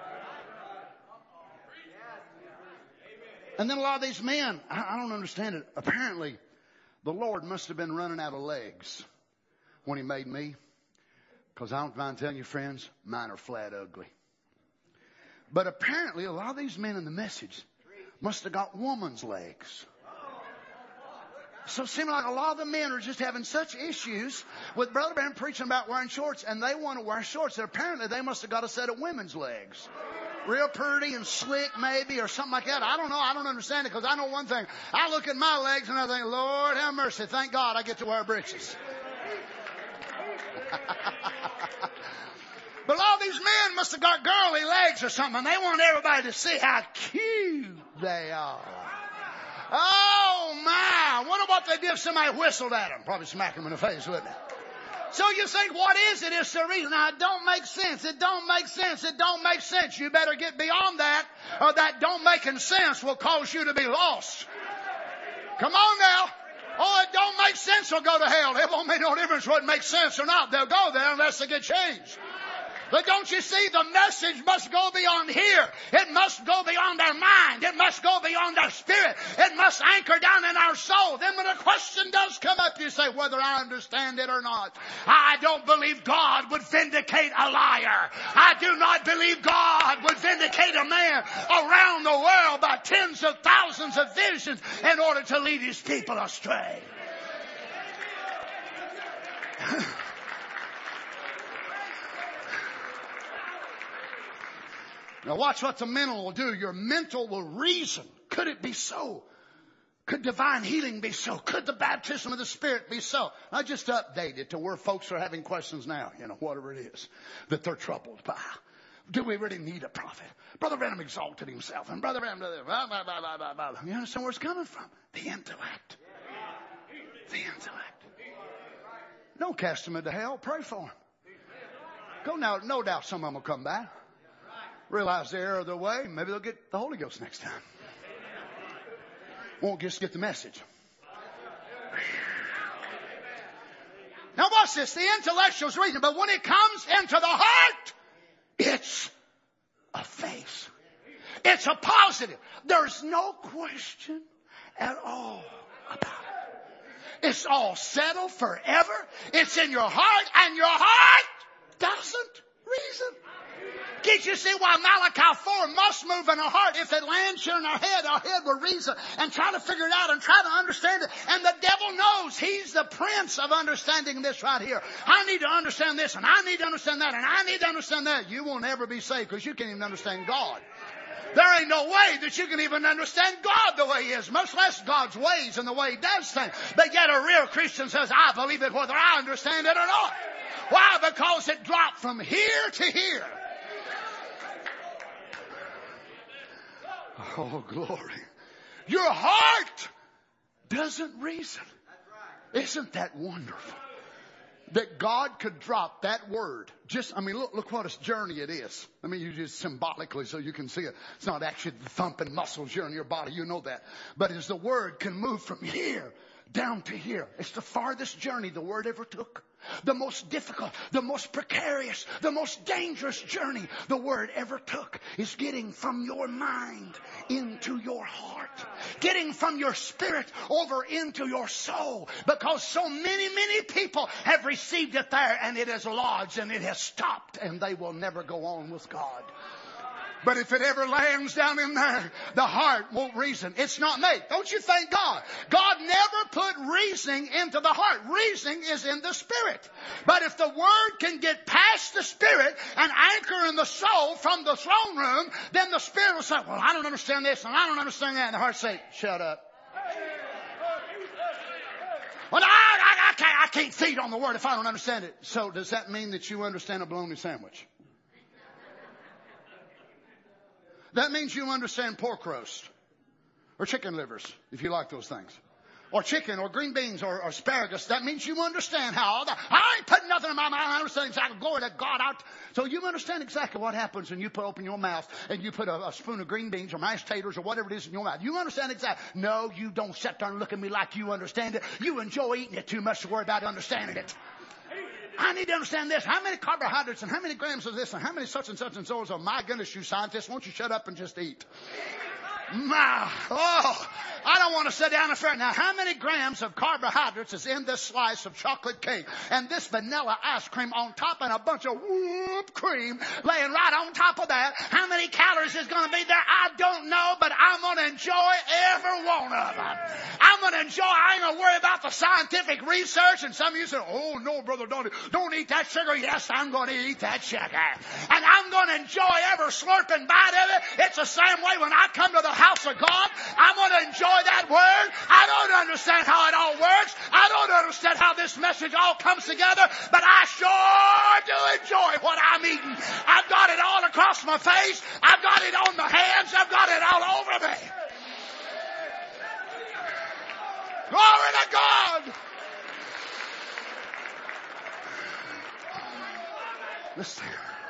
And then a lot of these men, I don't understand it. Apparently, the Lord must have been running out of legs when He made me. Because I don't mind telling you, friends, mine are flat ugly. But apparently, a lot of these men in the message must have got woman's legs. So it seems like a lot of the men are just having such issues with Brother Branham preaching about wearing shorts, and they want to wear shorts. And apparently, they must have got a set of women's legs. Real pretty and slick, maybe, or something like that. I don't know. I don't understand it, because I know one thing. I look at my legs and I think, Lord have mercy. Thank God I get to wear breeches. But all these men must have got girly legs or something. They want everybody to see how cute they are. Oh, my. I wonder what they'd do if somebody whistled at them. Probably smack them in the face, wouldn't it? So you think, what is it? It's the reason. Now, it don't make sense. It don't make sense. It don't make sense. You better get beyond that, or that don't making sense will cause you to be lost. Come on now. Oh, it don't make sense, will go to hell. It won't make no difference whether it makes sense or not. They'll go there unless they get changed. But don't you see, the message must go beyond here. It must go beyond our mind. It must go beyond our spirit. It must anchor down in our soul. Then when a question does come up, you say, whether I understand it or not. I don't believe God would vindicate a liar. I do not believe God would vindicate a man around the world by tens of thousands of visions in order to lead His people astray. Now watch what the mental will do. Your mental will reason. Could it be so? Could divine healing be so? Could the baptism of the Spirit be so? I just update it to where folks are having questions now, you know, whatever it is that they're troubled by. Do we really need a prophet? Brother Branham exalted himself, and Brother Branham, blah, blah, blah, blah, blah, blah. You understand where it's coming from? The intellect. The intellect. Don't cast them into hell. Pray for them. Go now. No doubt some of them will come back. Realize the error of their way. Maybe they'll get the Holy Ghost next time. Won't just get the message. Now watch this. The intellectual's reason, but when it comes into the heart, it's a faith. It's a positive. There's no question at all about it. It's all settled forever. It's in your heart, and your heart doesn't reason. Can't you see why Malachi four must move in our heart? If it lands here in our head, our head will reason and try to figure it out and try to understand it. And the devil knows he's the prince of understanding this right here. I need to understand this, and I need to understand that, and I need to understand that. You will never be saved because you can't even understand God. There ain't no way that you can even understand God the way He is, much less God's ways and the way He does things. But yet a real Christian says, I believe it whether I understand it or not. Why? Because it dropped from here to here. Oh, glory. Your heart doesn't reason. Isn't that wonderful? That God could drop that word. Just, I mean, look, look what a journey it is. Let me use it symbolically so you can see it. It's not actually the thumping muscles here in your body. You know that. But as the word can move from here down to here. It's the farthest journey the word ever took. The most difficult, the most precarious, the most dangerous journey the word ever took is getting from your mind into your heart. Getting from your spirit over into your soul. Because so many, many people have received it there and it has lodged and it has stopped and they will never go on with God. But if it ever lands down in there, the heart won't reason. It's not made. Don't you thank God? God never put reasoning into the heart. Reasoning is in the spirit. But if the word can get past the spirit and anchor in the soul from the throne room, then the spirit will say, well, I don't understand this and I don't understand that. And the heart say, shut up. Well, I, I, I, can't, I can't feed on the word if I don't understand it. So does that mean that you understand a bologna sandwich? That means you understand pork roast or chicken livers, if you like those things. Or chicken or green beans or, or asparagus. That means you understand how all that. I ain't putting nothing in my mouth. I understand exactly. Glory to God. Out. So you understand exactly what happens when you put open your mouth and you put a, a spoon of green beans or mashed taters or whatever it is in your mouth. You understand exactly. No, you don't sit there and look at me like you understand it. You enjoy eating it too much to worry about understanding it. I need to understand this. How many carbohydrates and how many grams of this and how many such and such and so on. So my goodness, you scientists, won't you shut up and just eat? My, oh, I don't want to sit down and figure. Now, how many grams of carbohydrates is in this slice of chocolate cake and this vanilla ice cream on top and a bunch of whipped cream laying right on top of that? How many calories is going to be there? I don't know, but I'm going to enjoy every one of them. I'm going to enjoy. I ain't going to worry about the scientific research. And some of you say, oh, no, brother, don't, don't eat that sugar. Yes, I'm going to eat that sugar. And I'm going to enjoy every slurping bite of it. It's the same way when I come to the house of God. I'm going to enjoy that word. I don't understand how it all works. I don't understand how this message all comes together, but I sure do enjoy what I'm eating. I've got it all across my face. I've got it on my hands. I've got it all over me. Glory to God. Listen.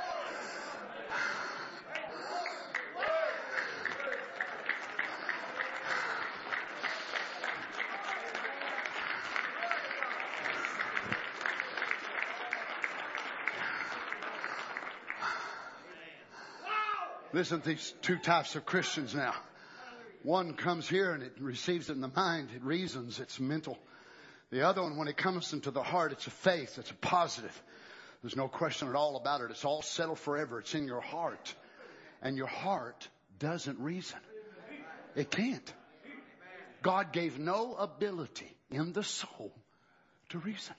Listen to these two types of Christians now. One comes here and it receives it in the mind. It reasons. It's mental. The other one, when it comes into the heart, it's a faith. It's a positive. There's no question at all about it. It's all settled forever. It's in your heart. And your heart doesn't reason. It can't. God gave no ability in the soul to reason.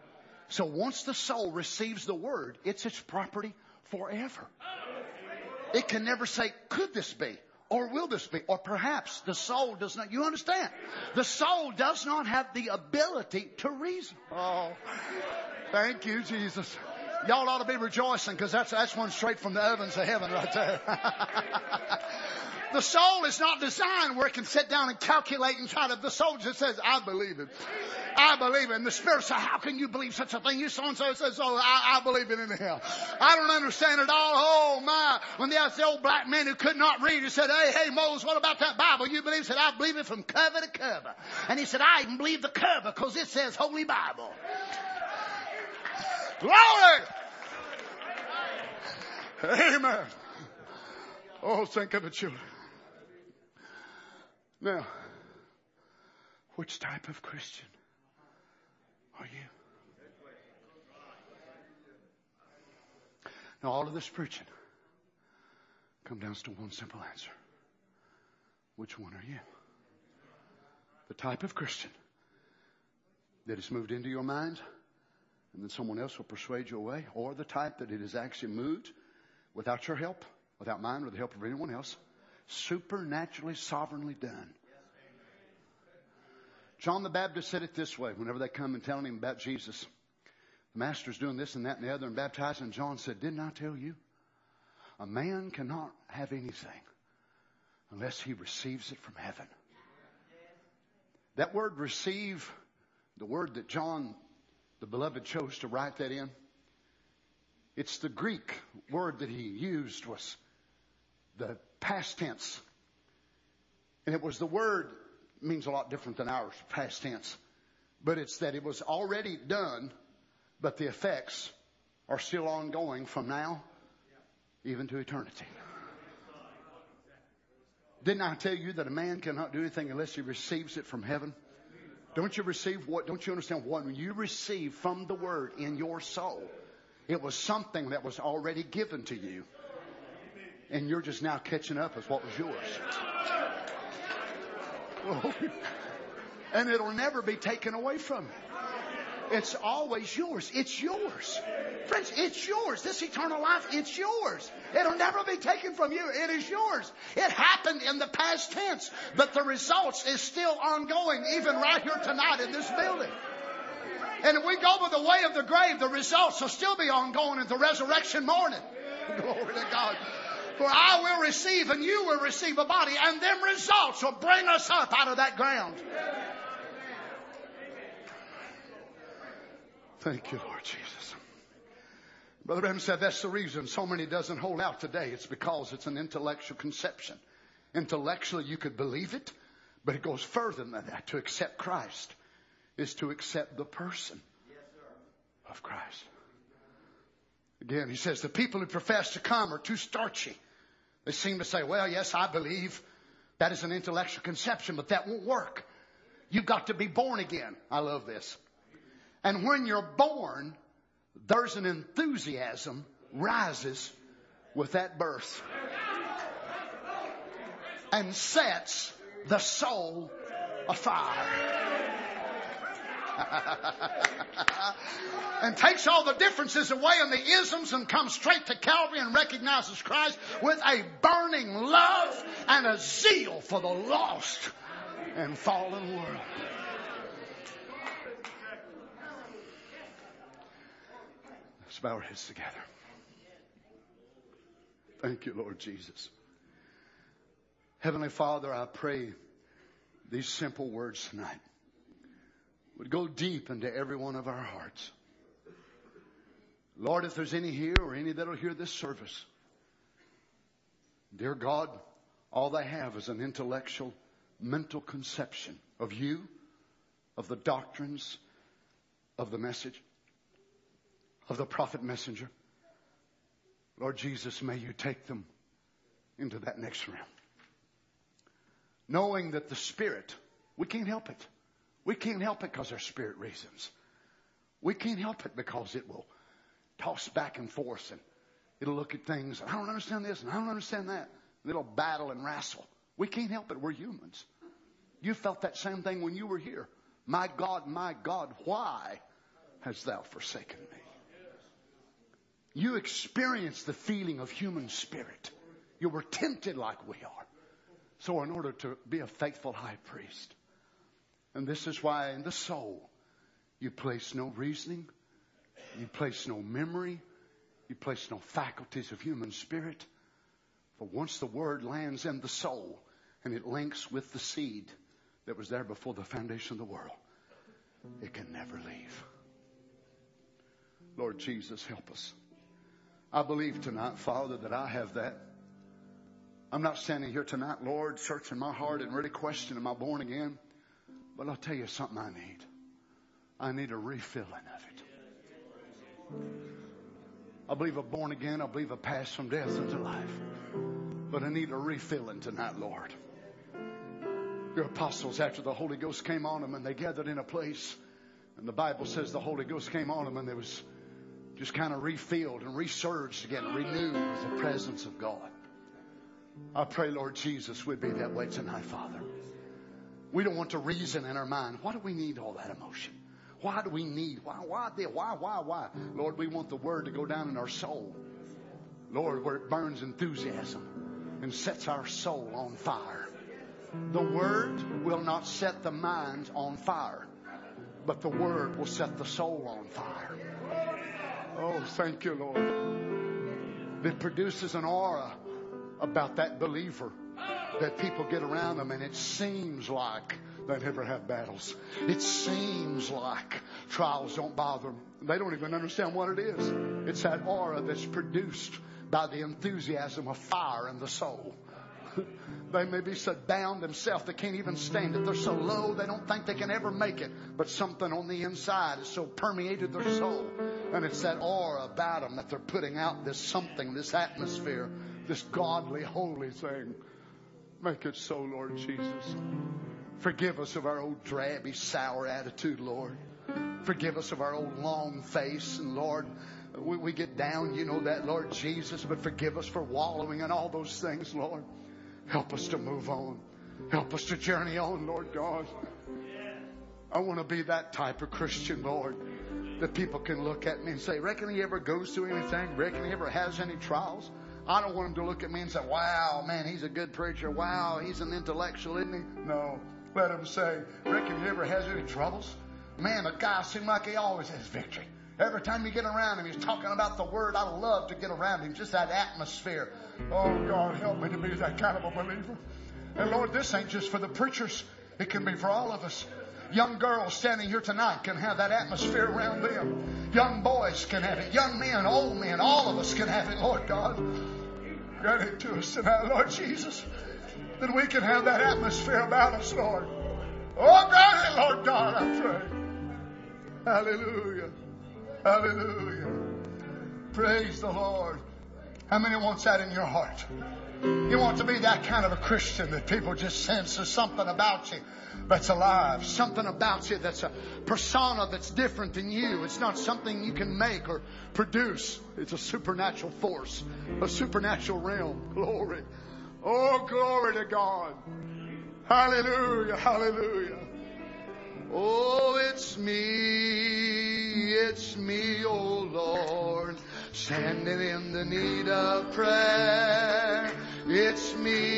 So once the soul receives the word, it's its property forever. It can never say, could this be? Or will this be? Or perhaps the soul does not. You understand? The soul does not have the ability to reason. Oh, thank you, Jesus. Y'all ought to be rejoicing because that's, that's one straight from the ovens of heaven right there. The soul is not designed where it can sit down and calculate and try to. The soul just says, I believe it. I believe it. And the Spirit says, how can you believe such a thing? You so-and-so says, oh, I, I believe it in hell. I don't understand it all. Oh, my. When they asked the old black man who could not read, he said, hey, hey, Moses, what about that Bible you believe? He said, I believe it from cover to cover. And he said, I even believe the cover because it says Holy Bible. Glory! Amen. Oh, think of it, children. Now, which type of Christian are you? Now, all of this preaching comes down to one simple answer. Which one are you? The type of Christian that has moved into your mind and then someone else will persuade you away, or the type that it has actually moved without your help, without mine or the help of anyone else, supernaturally, sovereignly done. John the Baptist said it this way whenever they come and telling him about Jesus. The Master's doing this and that and the other and baptizing. John said, didn't I tell you? A man cannot have anything unless he receives it from heaven. That word receive, the word that John, the beloved, chose to write that in, it's the Greek word that he used was the past tense. And it was the word, means a lot different than ours, past tense. But it's that it was already done, but the effects are still ongoing from now even to eternity. Didn't I tell you that a man cannot do anything unless he receives it from heaven? Don't you receive what? Don't you understand what? When you receive from the Word in your soul, it was something that was already given to you. And you're just now catching up with what was yours. And it'll never be taken away from you. It's always yours. It's yours. Friends, it's yours. This eternal life, it's yours. It'll never be taken from you. It is yours. It happened in the past tense, but the results is still ongoing, even right here tonight in this building. And if we go by the way of the grave, the results will still be ongoing at the resurrection morning. Glory to God. For I will receive and you will receive a body, and them results will bring us up out of that ground. Thank you, Lord Jesus. Brother Branham said that's the reason so many doesn't hold out today. It's because it's an intellectual conception. Intellectually, you could believe it, but it goes further than that. To accept Christ is to accept the person of Christ. Again, he says the people who profess to come are too starchy. They seem to say, well, yes, I believe. That is an intellectual conception, but that won't work. You've got to be born again. I love this. And when you're born, there's an enthusiasm rises with that birth and sets the soul afire. And takes all the differences away and the isms and comes straight to Calvary and recognizes Christ with a burning love and a zeal for the lost and fallen world. Let's bow our heads together. Thank you, Lord Jesus. Heavenly Father, I pray these simple words tonight would go deep into every one of our hearts. Lord, if there's any here or any that will hear this service, dear God, all they have is an intellectual, mental conception of you, of the doctrines, of the message, of the prophet messenger. Lord Jesus, may you take them into that next realm. Knowing that the Spirit, we can't help it. We can't help it because our spirit reasons. We can't help it because it will toss back and forth and it'll look at things. I don't understand this and I don't understand that. And it'll battle and wrestle. We can't help it. We're humans. You felt that same thing when you were here. My God, my God, why hast thou forsaken me? You experienced the feeling of human spirit. You were tempted like we are. So in order to be a faithful high priest, and this is why in the soul, you place no reasoning, you place no memory, you place no faculties of human spirit. For once the word lands in the soul and it links with the seed that was there before the foundation of the world, it can never leave. Lord Jesus, help us. I believe tonight, Father, that I have that. I'm not standing here tonight, Lord, searching my heart and really questioning, am I born again? But I'll tell you something I need. I need a refilling of it. I believe I'm born again. I believe I passed from death into life. But I need a refilling tonight, Lord. Your apostles, after the Holy Ghost came on them and they gathered in a place, and the Bible says the Holy Ghost came on them and they was just kind of refilled and resurged again, renewed with the presence of God. I pray, Lord Jesus, we'd be that way tonight, Father. We don't want to reason in our mind. Why do we need all that emotion? Why do we need? Why, why, why, why, why? Lord, we want the Word to go down in our soul. Lord, where it burns enthusiasm and sets our soul on fire. The Word will not set the mind on fire, but the Word will set the soul on fire. Oh, thank you, Lord. It produces an aura about that believer that people get around them, and it seems like they never have battles. It seems like trials don't bother them. They don't even understand what it is. It's that aura that's produced by the enthusiasm of fire in the soul. They may be so down themselves they can't even stand it. They're so low they don't think they can ever make it. But something on the inside has so permeated their soul. And it's that aura about them that they're putting out, this something, this atmosphere, this godly, holy thing. Make it so, Lord Jesus. Forgive us of our old drabby, sour attitude, Lord. Forgive us of our old long face. And Lord, we, we get down, you know that, Lord Jesus. But forgive us for wallowing in all those things, Lord. Help us to move on. Help us to journey on, Lord God. I want to be that type of Christian, Lord, that people can look at me and say, reckon he ever goes through anything? Reckon he ever has any trials? I don't want them to look at me and say, wow, man, he's a good preacher. Wow, he's an intellectual, isn't he? No. Let them say, reckon he ever has any troubles? Man, the guy seems like he always has victory. Every time you get around him, he's talking about the Word. I love to get around him, just that atmosphere. Oh, God, help me to be that kind of a believer. And, Lord, this ain't just for the preachers. It can be for all of us. Young girls standing here tonight can have that atmosphere around them. Young boys can have it. Young men, old men, all of us can have it, Lord God. Grant it to us tonight, Lord Jesus, that we can have that atmosphere about us, Lord. Oh, grant it, Lord God, I pray. Hallelujah. Hallelujah. Praise the Lord. How many wants that in your heart? You want to be that kind of a Christian that people just sense there's something about you that's alive. Something about you that's a persona that's different than you. It's not something you can make or produce. It's a supernatural force, a supernatural realm. Glory. Oh, glory to God. Hallelujah. Hallelujah. Oh, it's me, it's me, oh Lord, standing in the need of prayer. It's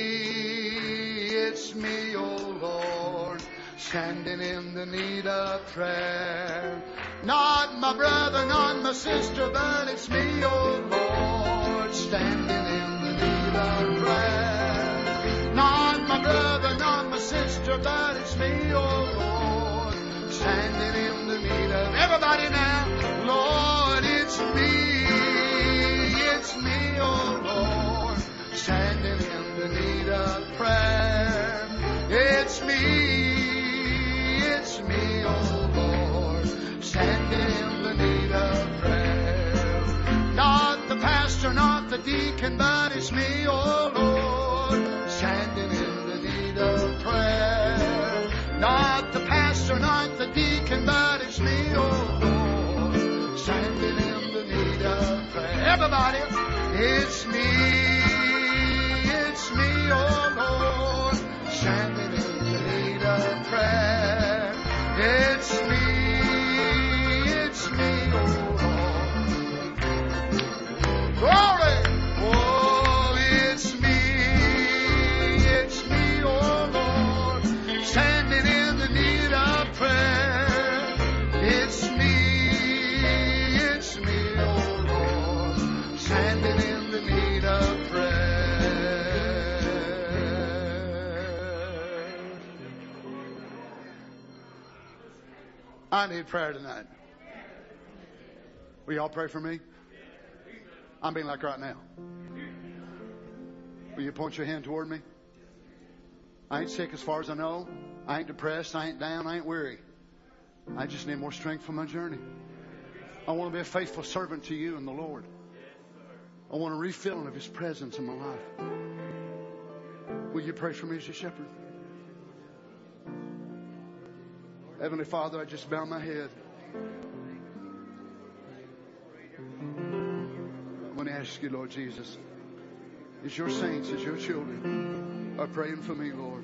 me, it's me, oh Lord, standing in the need of prayer. Not my brother, not my sister, but it's me, oh Lord, standing in the need of prayer. Not my brother, not my sister, but it's me, oh Lord, standing in the need of. Everybody now, Lord, it's me, it's me, oh Lord, standing in the need of prayer. It's me, it's me, oh Lord, standing in the need of prayer. Not the pastor, not the deacon, but it's me, oh Lord, standing in the need of prayer. Not the pastor, not the deacon, but it's me, oh Lord, standing in the need of prayer. Everybody, it's me, it's me, oh Lord, standing in the need of prayer. It's me, it's me, oh Lord. Glory! Oh, it's me. I need prayer tonight. Will y'all pray for me? I mean like right now. Will you point your hand toward me? I ain't sick as far as I know. I ain't depressed. I ain't down. I ain't weary. I just need more strength for my journey. I want to be a faithful servant to you and the Lord. I want a refilling of His presence in my life. Will you pray for me as your shepherd? Heavenly Father, I just bow my head. I want to ask you, Lord Jesus, as your saints, as your children are praying for me, Lord.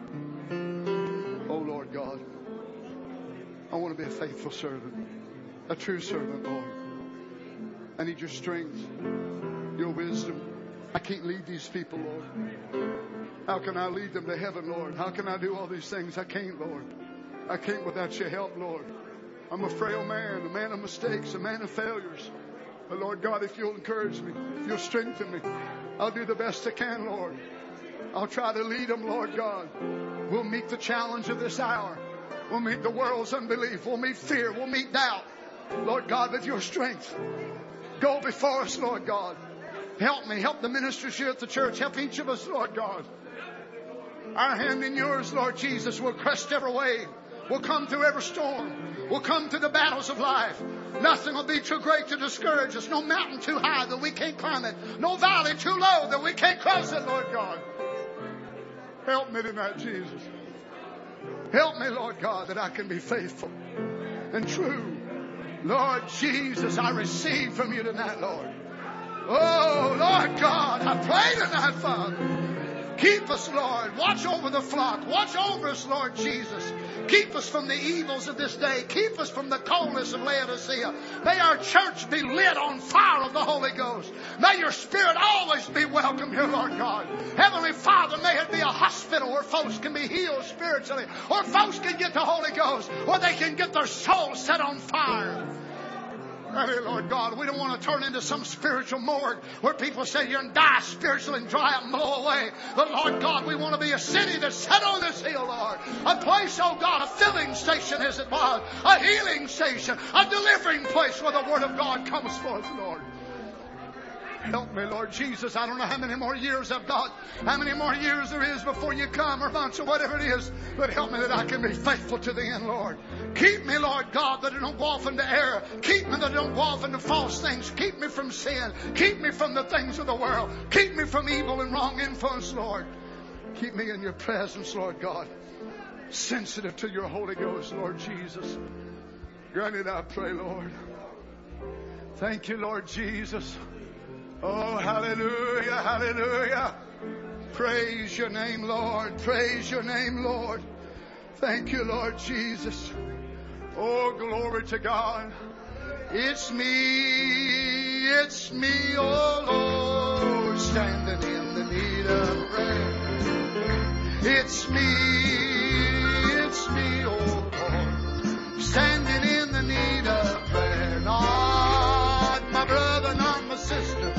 Oh, Lord God, I want to be a faithful servant, a true servant, Lord. I need your strength, your wisdom. I can't lead these people, Lord. How can I lead them to heaven, Lord? How can I do all these things? I can't, Lord. I can't without your help, Lord. I'm a frail man, a man of mistakes, a man of failures. But Lord God, if you'll encourage me, if you'll strengthen me, I'll do the best I can, Lord. I'll try to lead them, Lord God. We'll meet the challenge of this hour. We'll meet the world's unbelief. We'll meet fear. We'll meet doubt. Lord God, with your strength, go before us, Lord God. Help me. Help the ministers here at the church. Help each of us, Lord God. Our hand in yours, Lord Jesus, will crest every wave. We'll come through every storm. We'll come through the battles of life. Nothing will be too great to discourage us. No mountain too high that we can't climb it. No valley too low that we can't cross it, Lord God. Help me tonight, Jesus. Help me, Lord God, that I can be faithful and true. Lord Jesus, I receive from you tonight, Lord. Oh, Lord God, I pray tonight, Father. Keep us, Lord. Watch over the flock. Watch over us, Lord Jesus. Keep us from the evils of this day. Keep us from the coldness of Laodicea. May our church be lit on fire of the Holy Ghost. May your Spirit always be welcome here, Lord God. Heavenly Father, may it be a hospital where folks can be healed spiritually, or folks can get the Holy Ghost, or they can get their souls set on fire. Hey, Lord God, we don't want to turn into some spiritual morgue where people say you're going to die spiritually and dry up and blow away. But Lord God, we want to be a city that's set on this hill, Lord. A place, oh God, a filling station as it was. A healing station. A delivering place where the Word of God comes forth, Lord. Help me, Lord Jesus. I don't know how many more years I've got, how many more years there is before you come, or months, or whatever it is. But help me that I can be faithful to the end, Lord. Keep me, Lord God, that I don't go off into error. Keep me that I don't go off into false things. Keep me from sin. Keep me from the things of the world. Keep me from evil and wrong influence, Lord. Keep me in your presence, Lord God. Sensitive to your Holy Ghost, Lord Jesus. Grant it, I pray, Lord. Thank you, Lord Jesus. Oh, hallelujah, hallelujah. Praise your name, Lord. Praise your name, Lord. Thank you, Lord Jesus. Oh, glory to God. It's me, it's me, oh Lord, standing in the need of prayer. It's me, it's me, oh Lord, standing in the need of prayer. Not my brother, not my sister.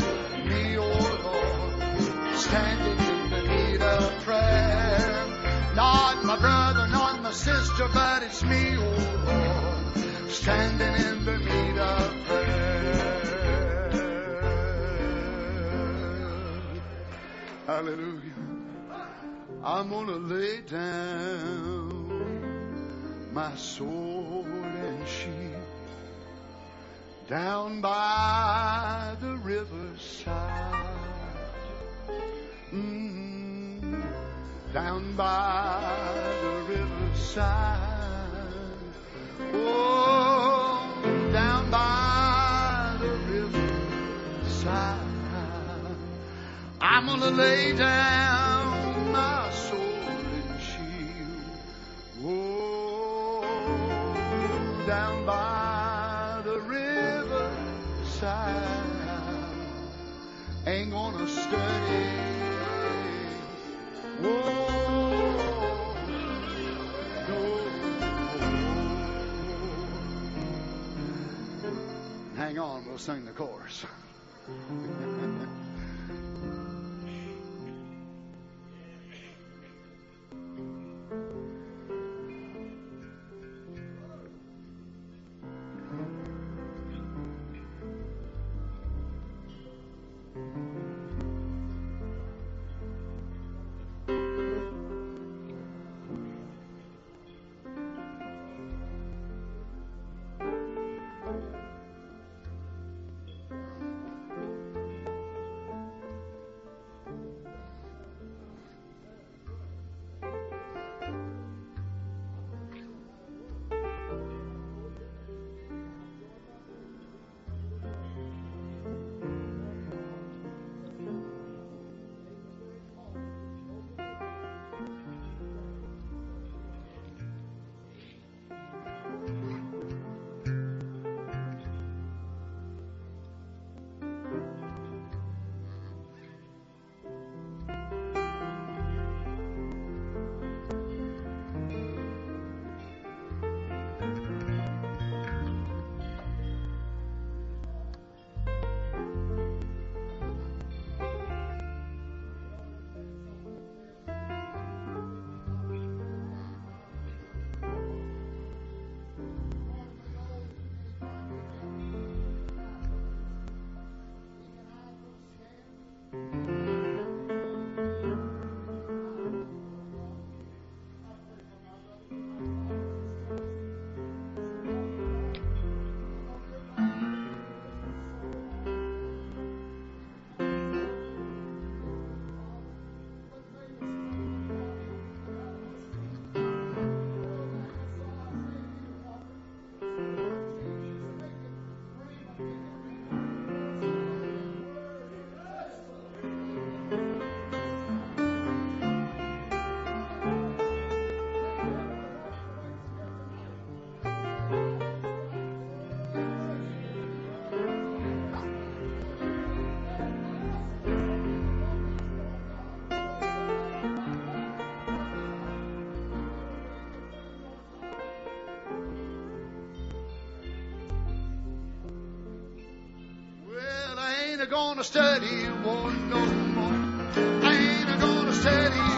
Standing in the need of prayer. Not my brother, not my sister, but it's me, oh Lord, standing in the need of prayer. Hallelujah. I'm going to lay down my sword and shield down by the riverside. Mm, down by the riverside. Oh, down by the riverside. I'm gonna lay down my sword and shield. Oh, down by the riverside. Ain't gonna study. Whoa, no. Hang on, we'll sing the chorus. gonna study war no more. I ain't gonna study